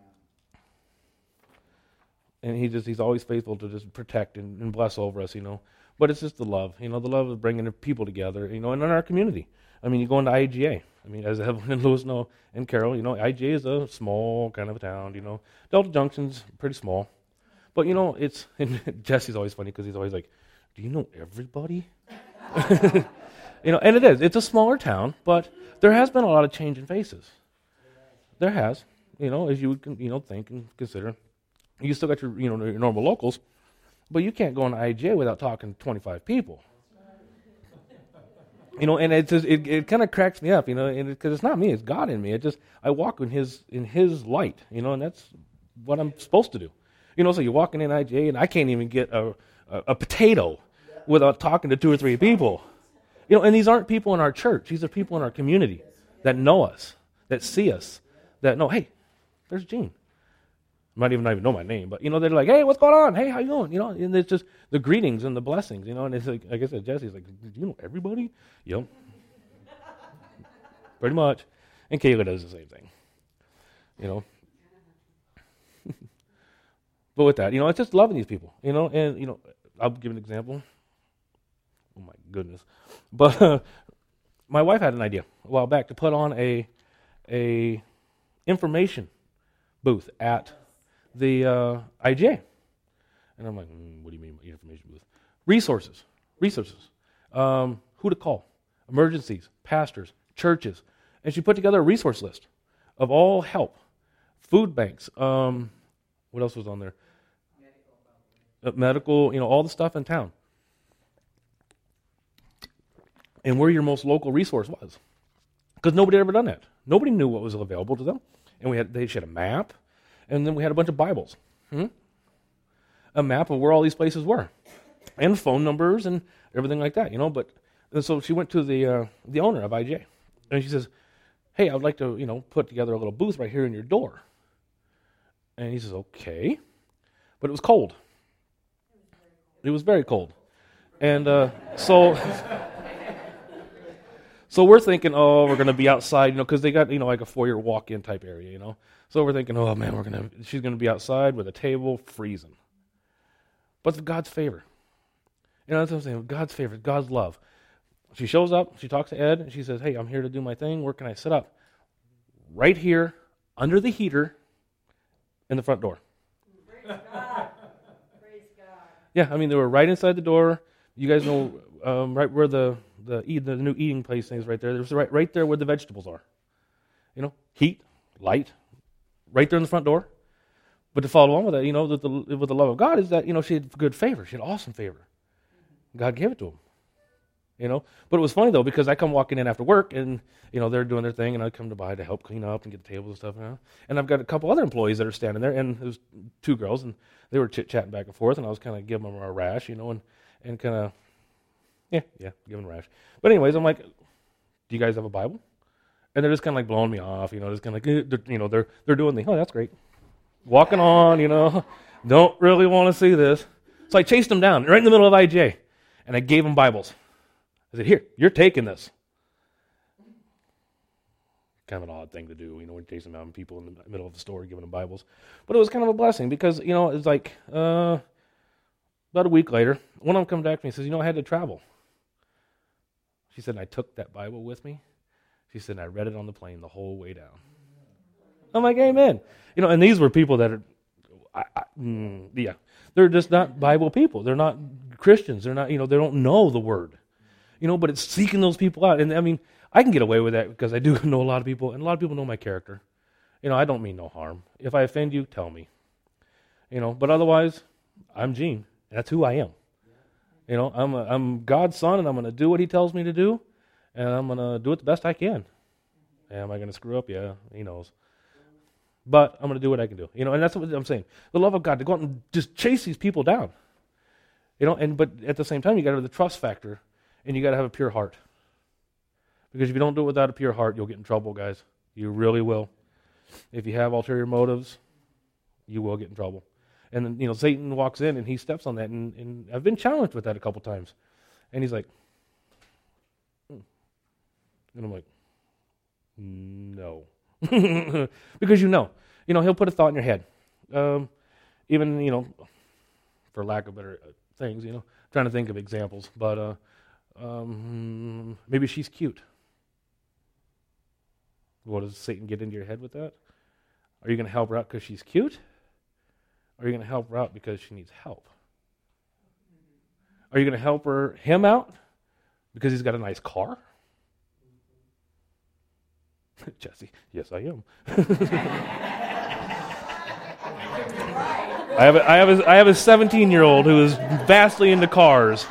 And he just, he's always faithful to just protect and, and bless over us, you know. But it's just the love, you know, the love of bringing the people together, you know, and in our community. I mean, you go into I G A. I mean, as Evelyn and Lewis know, and Carol, you know, I G A is a small kind of a town, you know. Delta Junction's pretty small. But, you know, it's, and Jesse's always funny because he's always like, "Do you know everybody?" You know, and it is. It's a smaller town, but there has been a lot of change in faces. There has, you know, as you would, you know, think and consider. You still got your, you know, your normal locals, but you can't go into I G A without talking to twenty-five people. You know, and it just, it, it kind of cracks me up, you know, and because it, it's not me, it's God in me. It just, I walk in His in His light, you know, and that's what I'm supposed to do. You know, so you're walking in I G A, and I can't even get a, a, a potato without talking to two or three people. You know, and these aren't people in our church. These are people in our community that know us, that see us, that know, "Hey, there's Gene." Might even not even know my name, but, you know, they're like, "Hey, what's going on? Hey, how you doing?" You know, and it's just the greetings and the blessings, you know, and it's like, like I said, Jesse's like, "Do you know everybody?" You know, pretty much. And Kayla does the same thing, you know. But with that, you know, it's just loving these people, you know, and, you know, I'll give an example. Oh, my goodness. But uh, my wife had an idea a while back to put on a a information booth at the uh, I G A. And I'm like, mm, "What do you mean by information booth?" Resources, resources, um, who to call, emergencies, pastors, churches. And she put together a resource list of all help, food banks, um, what else was on there? Medical, uh, medical, you know, all the stuff in town. And where your most local resource was. Because nobody had ever done that. Nobody knew what was available to them. And we had they had a map, and then we had a bunch of Bibles. Hmm? A map of where all these places were. And phone numbers and everything like that, you know. But and so she went to the uh, the owner of I G A. And she says, "Hey, I would like to, you know, put together a little booth right here in your door." And he says, "Okay." But it was cold. It was very cold. And uh, so so we're thinking, "Oh, we're going to be outside," you know, because they got, you know, like a four-year walk-in type area, you know. So we're thinking, "Oh, man, we're going to, she's going to be outside with a table freezing." But it's God's favor. You know, that's what I'm saying. God's favor, God's love. She shows up, she talks to Ed, and she says, "Hey, I'm here to do my thing. Where can I sit up?" Right here, under the heater, in the front door. Praise God. Praise God. Yeah, I mean, they were right inside the door. You guys know um, right where the the eat the new eating place things right there. There's right right there where the vegetables are. You know, heat, light, right there in the front door. But to follow on with that, you know, that the, with the love of God is that, you know, she had good favor. She had awesome favor. God gave it to him. You know, but it was funny though, because I come walking in after work and, you know, they're doing their thing and I come to by to help clean up and get the tables and stuff. You know? And I've got a couple other employees that are standing there, and there's two girls, and they were chit-chatting back and forth, and I was kind of giving them a rash, you know, and, and kind of, yeah, yeah, giving them a rash. But anyways, I'm like, do you guys have a Bible? And they're just kind of like blowing me off, you know, just kind of like, you know, they're, they're doing the, oh, that's great. Walking on, you know, don't really want to see this. So I chased them down right in the middle of I G A, and I gave them Bibles. I said, here, you're taking this. Kind of an odd thing to do, you know, when you're chasing down people in the middle of the store giving them Bibles. But it was kind of a blessing because, you know, it's like uh, about a week later, one of them comes back to me and says, you know, I had to travel. She said, I took that Bible with me. She said, I read it on the plane the whole way down. I'm like, amen. You know, and these were people that are, I, I, mm, yeah, they're just not Bible people. They're not Christians. They're not, you know, they don't know the Word. You know, but it's seeking those people out. And I mean, I can get away with that because I do know a lot of people, and a lot of people know my character. You know, I don't mean no harm. If I offend you, tell me. You know, but otherwise, I'm Gene. That's who I am. You know, I'm a, I'm God's son, and I'm going to do what he tells me to do, and I'm going to do it the best I can. Am I going to screw up? Yeah, he knows. But I'm going to do what I can do. You know, and that's what I'm saying. The love of God, to go out and just chase these people down. You know, and but at the same time, you got to have the trust factor. And you got to have a pure heart. Because if you don't do it without a pure heart, you'll get in trouble, guys. You really will. If you have ulterior motives, you will get in trouble. And then, you know, Satan walks in and he steps on that. And, and I've been challenged with that a couple times. And he's like, hmm. And I'm like, no. Because you know. You know, he'll put a thought in your head. Um, even, you know, for lack of better things, you know, trying to think of examples. But, uh, Um, maybe she's cute. What, does Satan get into your head with that? Are you going to help her out because she's cute? Or are you going to help her out because she needs help? Are you going to help her him out because he's got a nice car? Jesse, yes, I am. I have a, I have a, I have a seventeen-year-old who is vastly into cars.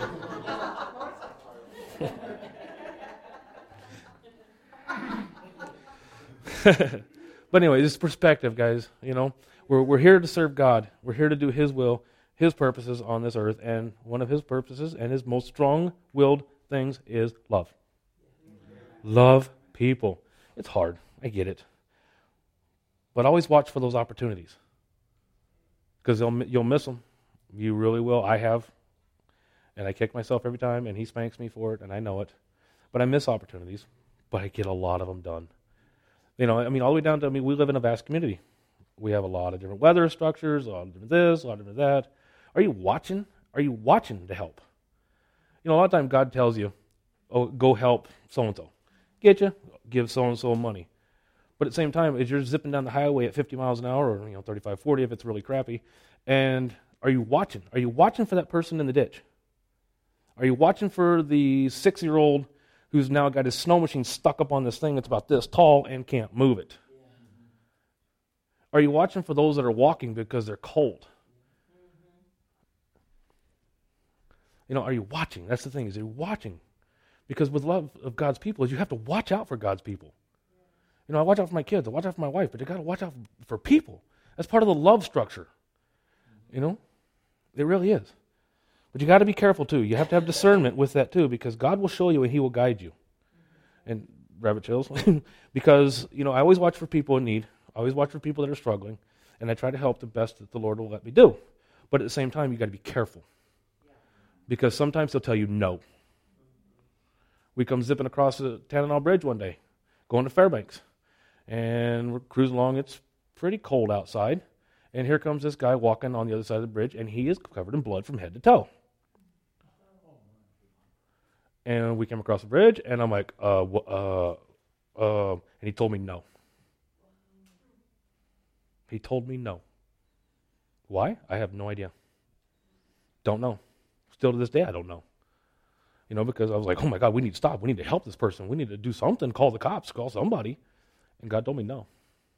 But anyway, this is perspective, guys. You know, we're we're here to serve God. We're here to do His will, His purposes on this earth, and one of His purposes and His most strong-willed things is love. Love people. It's hard. I get it. But always watch for those opportunities, because you'll miss them. You really will. I have, and I kick myself every time, and He spanks me for it, and I know it. But I miss opportunities, but I get a lot of them done. You know, I mean, all the way down to, I mean, we live in a vast community. We have a lot of different weather structures, a lot of different this, a lot of different that. Are you watching? Are you watching to help? You know, a lot of times God tells you, oh, go help so-and-so. Get you? Give so-and-so money. But at the same time, as you're zipping down the highway at fifty miles an hour, or, you know, thirty-five, forty if it's really crappy, and are you watching? Are you watching for that person in the ditch? Are you watching for the six-year-old who's now got his snow machine stuck up on this thing that's about this tall and can't move it? Are you watching for those that are walking because they're cold? You know, are you watching? That's the thing, is you're watching. Because with love of God's people, is you have to watch out for God's people. You know, I watch out for my kids, I watch out for my wife, but you got to watch out for people. That's part of the love structure. You know? It really is. But you got to be careful too. You have to have discernment with that too, because God will show you and He will guide you. And rabbit chills. Because, you know, I always watch for people in need. I always watch for people that are struggling. And I try to help the best that the Lord will let me do. But at the same time, you got to be careful. Because sometimes He'll tell you no. We come zipping across the Tanana Bridge one day, going to Fairbanks. And we're cruising along. It's pretty cold outside. And here comes this guy walking on the other side of the bridge, and he is covered in blood from head to toe. And we came across the bridge, and I'm like, uh, uh, uh, and he told me no. He told me no. Why? I have no idea. Don't know. Still to this day, I don't know. You know, because I was like, oh my God, we need to stop. We need to help this person. We need to do something. Call the cops. Call somebody. And God told me no.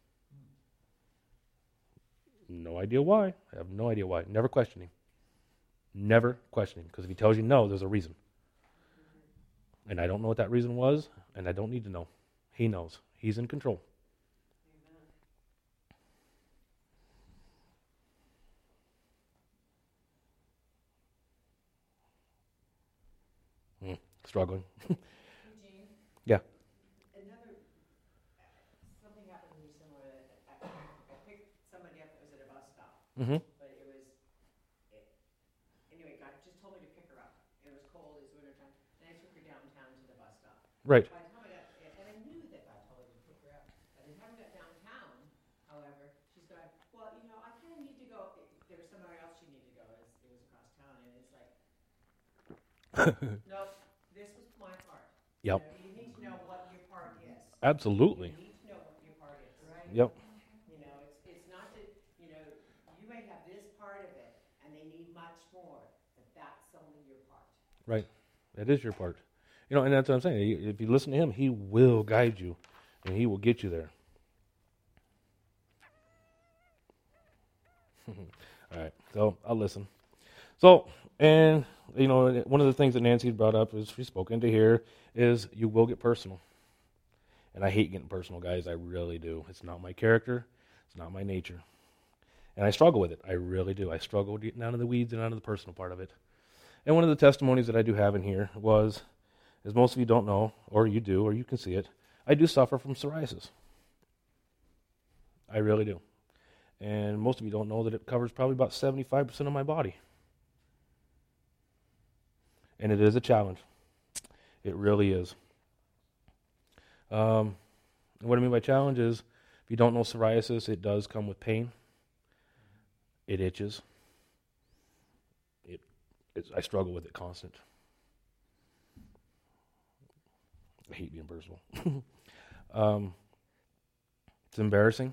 No idea why. I have no idea why. Never question him. Never question him. Because if he tells you no, there's a reason. And I don't know what that reason was, and I don't need to know. He knows. He's in control. Hmm. Struggling. Eugene, Yeah. another, something happened to me similar. I, I picked somebody up that was at a bus stop, Mm-hmm. but it was, it, anyway, God just told me to pick her up. It was cold, it was winter time, and I took her downtown to the bus stop. Right. By the time I got, and I knew that God told me to pick her up. By the time I got downtown, however, she's going, well, you know, I kind of need to go. There was somewhere else she needed to go. It was, it was across town, and it's like, nope, this was my part. Yep. You know, you need to know what your part is. Absolutely. You need to know what your part is, right? Yep. You know, it's it's not that, you know, you may have this part of it, and they need much more, but that's only your part. Right. That is your part. You know, and that's what I'm saying. If you listen to him, he will guide you, and he will get you there. All right. So I'll listen. So, and, you know, one of the things that Nancy brought up, is she spoke into here, is you will get personal. And I hate getting personal, guys. I really do. It's not my character. It's not my nature. And I struggle with it. I really do. I struggle with getting out of the weeds and out of the personal part of it. And one of the testimonies that I do have in here was, as most of you don't know, or you do, or you can see it, I do suffer from psoriasis. I really do. And most of you don't know that it covers probably about seventy-five percent of my body. And it is a challenge. It really is. Um, and what I mean by challenge is, if you don't know psoriasis, it does come with pain. It itches. It, it's, I struggle with it constant. I hate being personal. um, it's embarrassing.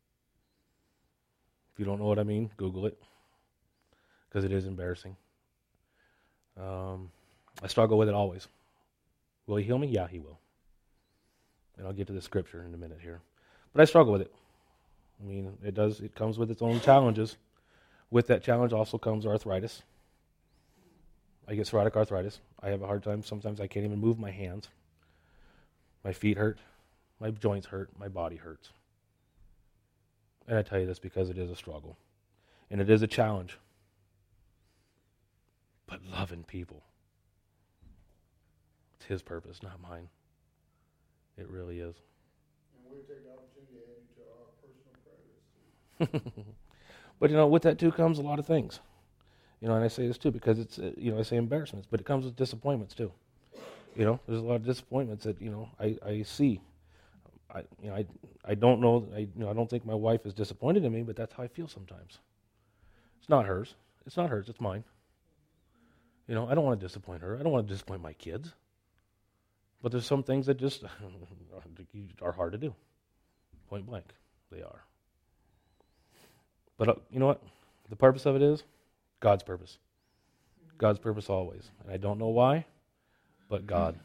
If you don't know what I mean, Google it, because it is embarrassing. Um, I struggle with it always. Will he heal me? Yeah, he will. And I'll get to the scripture in a minute here. But I struggle with it. I mean, it does. It comes with its own challenges. With that challenge also comes arthritis. I get psoriatic arthritis. I have a hard time. Sometimes I can't even move my hands. My feet hurt. My joints hurt. My body hurts. And I tell you this because it is a struggle. And it is a challenge. But loving people. It's his purpose, not mine. It really is. And we'll take the opportunity to add you to our personal prayers. But, you know, with that, too, comes a lot of things. You know, and I say this, too, because it's, uh, you know, I say embarrassments, but it comes with disappointments, too. You know, there's a lot of disappointments that, you know, I, I see. I, you know, I, I don't know, I, you know, I don't think my wife is disappointed in me, but that's how I feel sometimes. It's not hers. It's not hers. It's mine. You know, I don't want to disappoint her. I don't want to disappoint my kids. But there's some things that just are hard to do. Point blank. They are. But uh, you know what? The purpose of it is God's purpose. God's purpose always. And I don't know why, but God.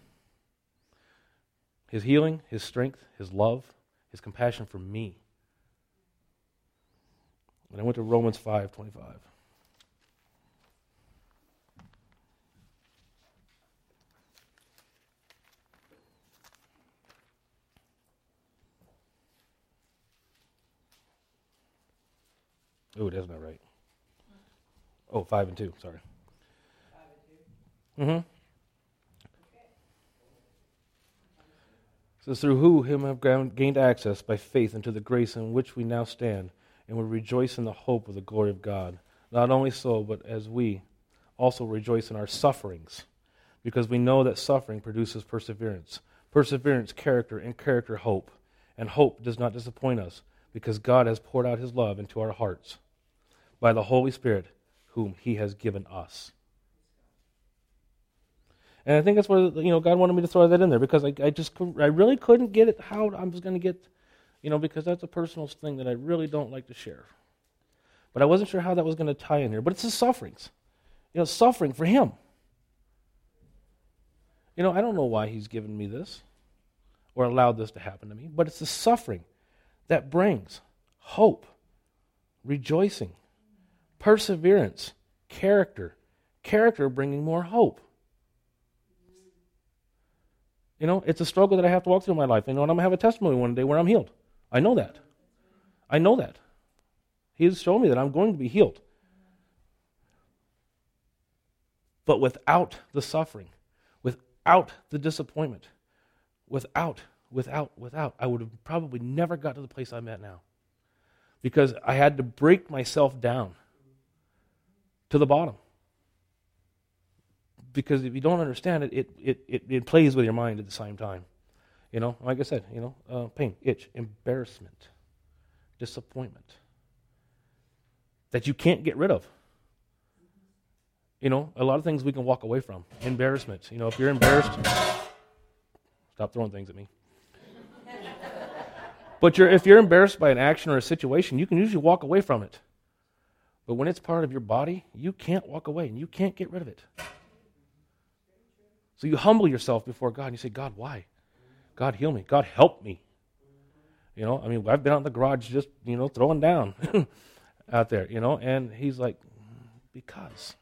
His healing, His strength, His love, His compassion for me. And I went to Romans five twenty-five. Oh, that's not right. Oh, five and two, sorry. Five and two. Mm-hmm. It says, through who him have gained access by faith into the grace in which we now stand, and we rejoice in the hope of the glory of God. Not only so, but as we also rejoice in our sufferings, because we know that suffering produces perseverance. Perseverance, character, and character, hope. And hope does not disappoint us, because God has poured out His love into our hearts by the Holy Spirit, whom He has given us. And I think that's where, you know, God wanted me to throw that in there, because I, I just, I really couldn't get it how I was going to get, you know, because that's a personal thing that I really don't like to share. But I wasn't sure how that was going to tie in here. But it's the sufferings, you know, suffering for Him. You know, I don't know why he's given me this or allowed this to happen to me, but it's the suffering that brings hope, rejoicing, perseverance, character, character bringing more hope. You know, it's a struggle that I have to walk through in my life. You know, and I'm going to have a testimony one day where I'm healed. I know that. I know that. He has shown me that I'm going to be healed. But without the suffering, without the disappointment, without, without, without, I would have probably never got to the place I'm at now. Because I had to break myself down to the bottom. Because if you don't understand it, it, it, it, it plays with your mind at the same time. You know, like I said, you know, uh, pain, itch, embarrassment, disappointment that you can't get rid of. You know, a lot of things we can walk away from. Embarrassment. You know, if you're embarrassed, stop throwing things at me. But you're, if you're embarrassed by an action or a situation, you can usually walk away from it. But when it's part of your body, you can't walk away and you can't get rid of it. So you humble yourself before God and you say, God, why? God, heal me. God, help me. You know, I mean, I've been out in the garage just, you know, throwing down out there, you know, and he's like, because.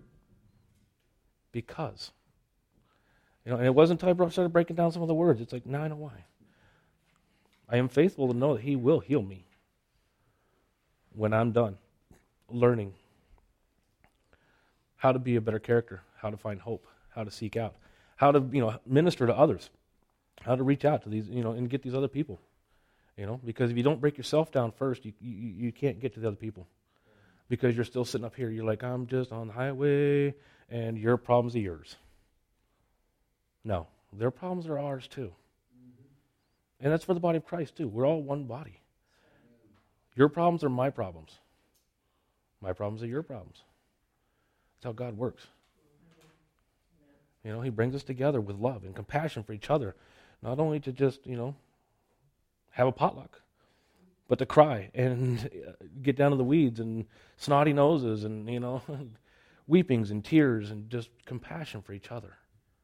Because. You know, and it wasn't until I started breaking down some of the words. It's like, now I know why. I am faithful to know that he will heal me when I'm done learning how to be a better character, how to find hope, how to seek out, how to, you know, minister to others, how to reach out to these, you know, and get these other people, you know, because if you don't break yourself down first, you you, you can't get to the other people because you're still sitting up here. You're like, I'm just on the highway and your problems are yours. No, their problems are ours too. And that's for the body of Christ too. We're all one body. Your problems are my problems. My problems are your problems. That's how God works. You know, he brings us together with love and compassion for each other. Not only to just, you know, have a potluck, but to cry and get down to the weeds and snotty noses and, you know, weepings and tears and just compassion for each other.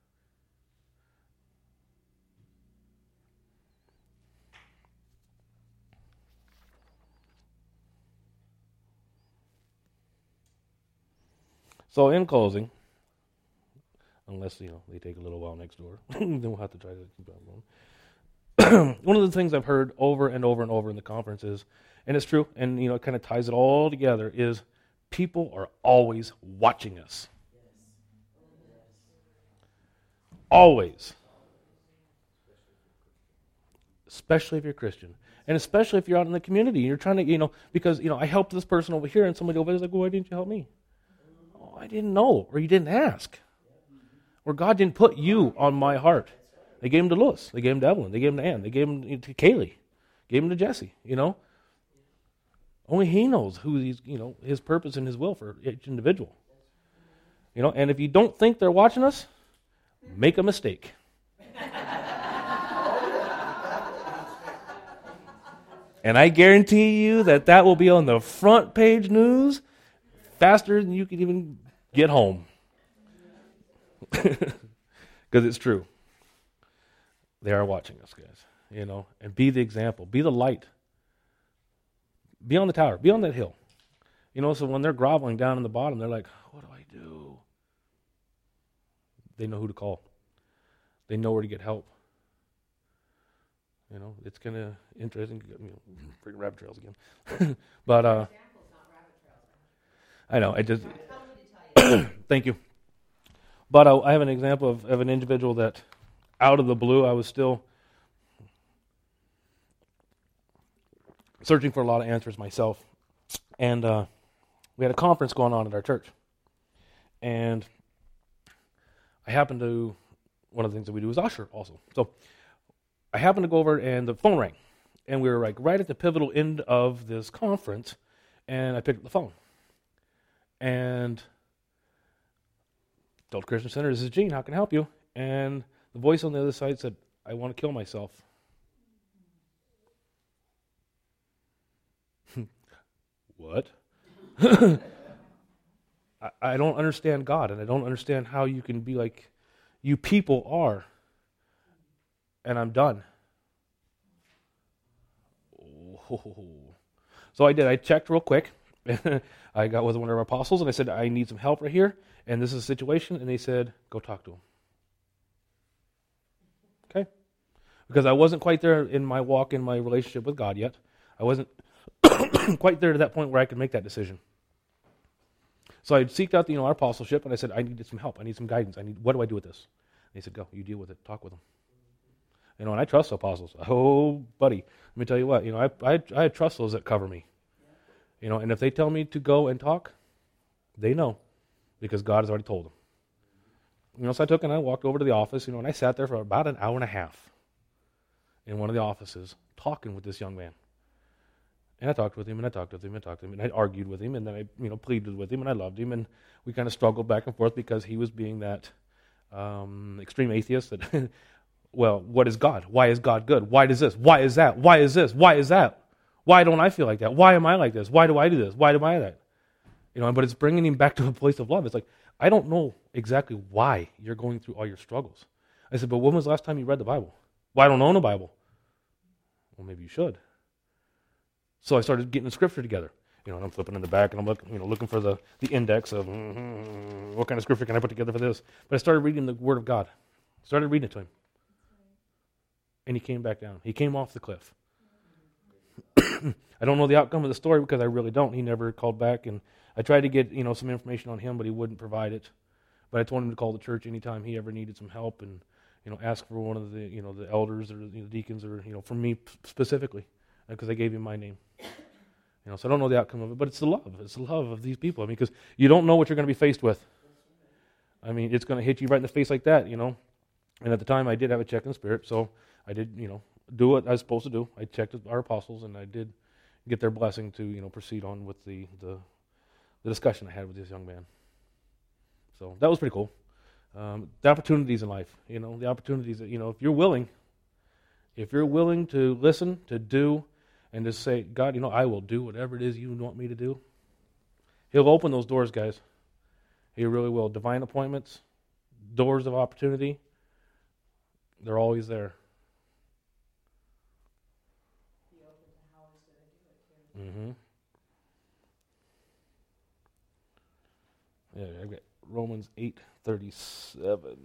So in closing, unless, you know, they take a little while next door, then we'll have to try to keep on going. One of the things I've heard over and over and over in the conference is, and it's true, and, you know, it kind of ties it all together, is people are always watching us. Always. Especially if you're Christian. And especially if you're out in the community and you're trying to, you know, because, you know, I helped this person over here and somebody over there is like, well, why didn't you help me? Oh, I didn't know, or you didn't ask. Or God didn't put you on my heart. They gave him to Lewis. They gave him to Evelyn. They gave him to Ann. They gave him to Kaylee. Gave him to Jesse, you know. Only he knows who he's, you know, his purpose and his will for each individual. You know, and if you don't think they're watching us, make a mistake. And I guarantee you that that will be on the front page news faster than you can even get home. Because it's true. They are watching us, guys. You know, and be the example. Be the light. Be on the tower. Be on that hill. You know, so when they're groveling down in the bottom, they're like, what do I do? They know who to call. They know where to get help. You know, it's kind of interesting. You know, freaking rabbit trails again. But, uh, I know, I just, thank you. But I, I have an example of, of an individual that, out of the blue, I was still searching for a lot of answers myself. And uh, we had a conference going on at our church. And I happened to, one of the things that we do is usher also. So I happened to go over and the phone rang. And we were like right at the pivotal end of this conference. And I picked up the phone. And Adult Christian Center, this is Gene, how can I help you? And the voice on the other side said, I want to kill myself. What? I, I don't understand God, and I don't understand how you can be like, You people are. And I'm done. So I did. I checked real quick. I got with one of our apostles, and I said, I need some help right here, and this is a situation. And they said, go talk to him. Okay? Because I wasn't quite there in my walk, in my relationship with God yet. I wasn't quite there to that point where I could make that decision. So I seeked out, you know, our apostleship, and I said, I needed some help. I need some guidance. I need. What do I do with this? And they said, go. You deal with it. Talk with them. You know, and I trust apostles. Oh, buddy, let me tell you what. You know, I I, I trust those that cover me. You know, and if they tell me to go and talk, they know, because God has already told them. You know, so I took and I walked over to the office. You know, and I sat there for about an hour and a half in one of the offices talking with this young man. And I talked with him, and I talked with him, and I talked with him, and I argued with him, and then I, you know, pleaded with him, and I loved him, and we kind of struggled back and forth because he was being that um, extreme atheist that. Well, what is God? Why is God good? Why does this? Why is that? Why is this? Why is that? Why don't I feel like that? Why am I like this? Why do I do this? Why do I that? You know, but it's bringing him back to a place of love. It's like, I don't know exactly why you're going through all your struggles. I said, but when was the last time you read the Bible? Well, I don't own a Bible. Well, maybe you should. So I started getting the scripture together. You know, and I'm flipping in the back, and I'm looking, you know, looking for the, the index of mm-hmm, what kind of scripture can I put together for this. But I started reading the Word of God. Started reading it to him. And he came back down. He came off the cliff. I don't know the outcome of the story because I really don't. He never called back, and I tried to get, you know, some information on him, but he wouldn't provide it. But I told him to call the church anytime he ever needed some help, and, you know, ask for one of the, you know, the elders or the deacons, or, you know, for me specifically, because I gave him my name. You know, so I don't know the outcome of it, but it's the love. It's the love of these people. I mean, because you don't know what you're going to be faced with. I mean, it's going to hit you right in the face like that, you know. And at the time, I did have a check in the spirit, so I did, you know, do what I was supposed to do. I checked with our apostles, and I did get their blessing to, you know, proceed on with the, the, the discussion I had with this young man. So that was pretty cool. Um, the opportunities in life, you know, the opportunities that, you know, if you're willing, if you're willing to listen, to do, and to say, God, you know, I will do whatever it is you want me to do. He'll open those doors, guys. He really will. Divine appointments, doors of opportunity, they're always there. Mm-hmm. Yeah, I've got Romans eight thirty-seven.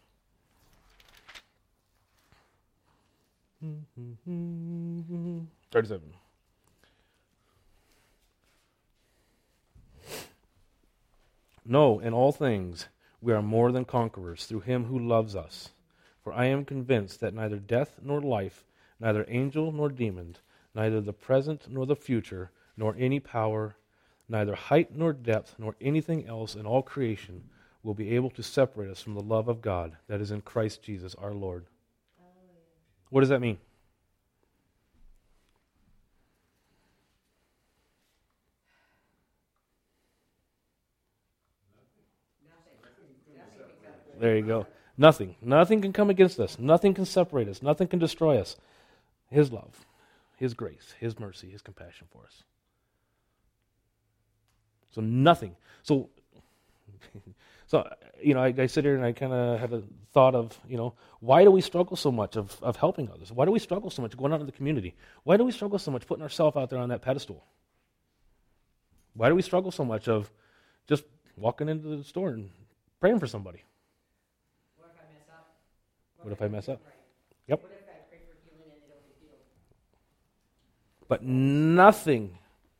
Mm-hmm. thirty-seven. No, in all things we are more than conquerors through him who loves us. For I am convinced that neither death nor life, neither angel nor demon, neither the present nor the future, nor any power, neither height nor depth, nor anything else in all creation will be able to separate us from the love of God that is in Christ Jesus our Lord. What does that mean? There you go. Nothing. Nothing can come against us. Nothing can separate us. Nothing can destroy us. His love, His grace, His mercy, His compassion for us. So nothing. So, so you know, I, I sit here and I kind of have a thought of, you know, why do we struggle so much of, of helping others? Why do we struggle so much going out in the community? Why do we struggle so much putting ourselves out there on that pedestal? Why do we struggle so much of just walking into the store and praying for somebody? What if I mess up? What if I mess up? Right. Yep. What if I pray for healing and they don't get healed? But nothing,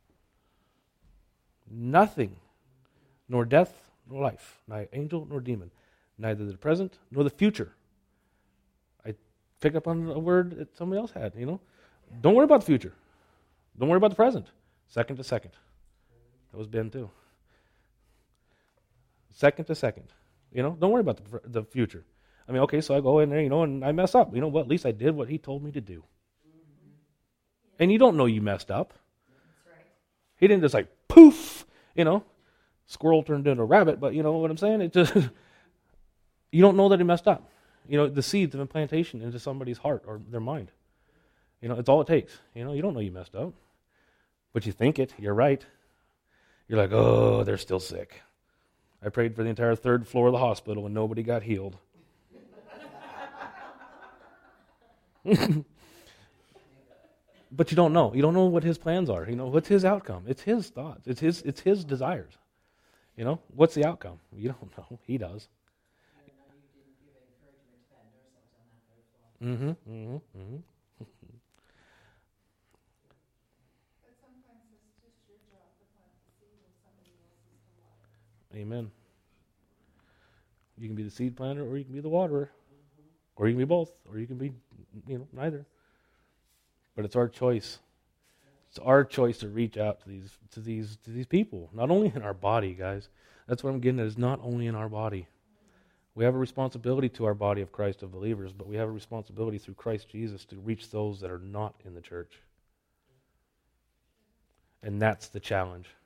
nothing, nor death nor life, neither angel nor demon, neither the present nor the future. I picked up on a word that somebody else had, you know. Don't worry about the future. Don't worry about the present. Second to second. That was Ben too. Second to second. You know, don't worry about the, the future. I mean, okay, so I go in there, you know, and I mess up. You know what? At least I did what he told me to do. And you don't know you messed up. That's right. He didn't just like, poof, you know, squirrel turned into a rabbit, but you know what I'm saying? It just, you don't know that he messed up. You know, the seeds of implantation into somebody's heart or their mind. You know, it's all it takes. You know, you don't know you messed up. But you think it. You're right. You're like, oh, they're still sick. I prayed for the entire third floor of the hospital and nobody got healed. But you don't know. You don't know what his plans are. You know, what's his outcome? It's his thoughts. It's his it's his desires. You know, what's the outcome? You don't know. He does. I know you didn't give encouragement to that nurse that was on that third floor. Mm-hmm. Mm-hmm. Mm-hmm. But sometimes it's just your job to plant the seed and somebody else's to water. Amen. You can be the seed planter, or you can be the waterer, or you can be both, or you can be, you know, neither. But it's our choice. It's our choice to reach out to these to these to these people. Not only in our body, guys. That's what I'm getting at. Is not only in our body. We have a responsibility to our body of Christ of believers, but we have a responsibility through Christ Jesus to reach those that are not in the church. And that's the challenge.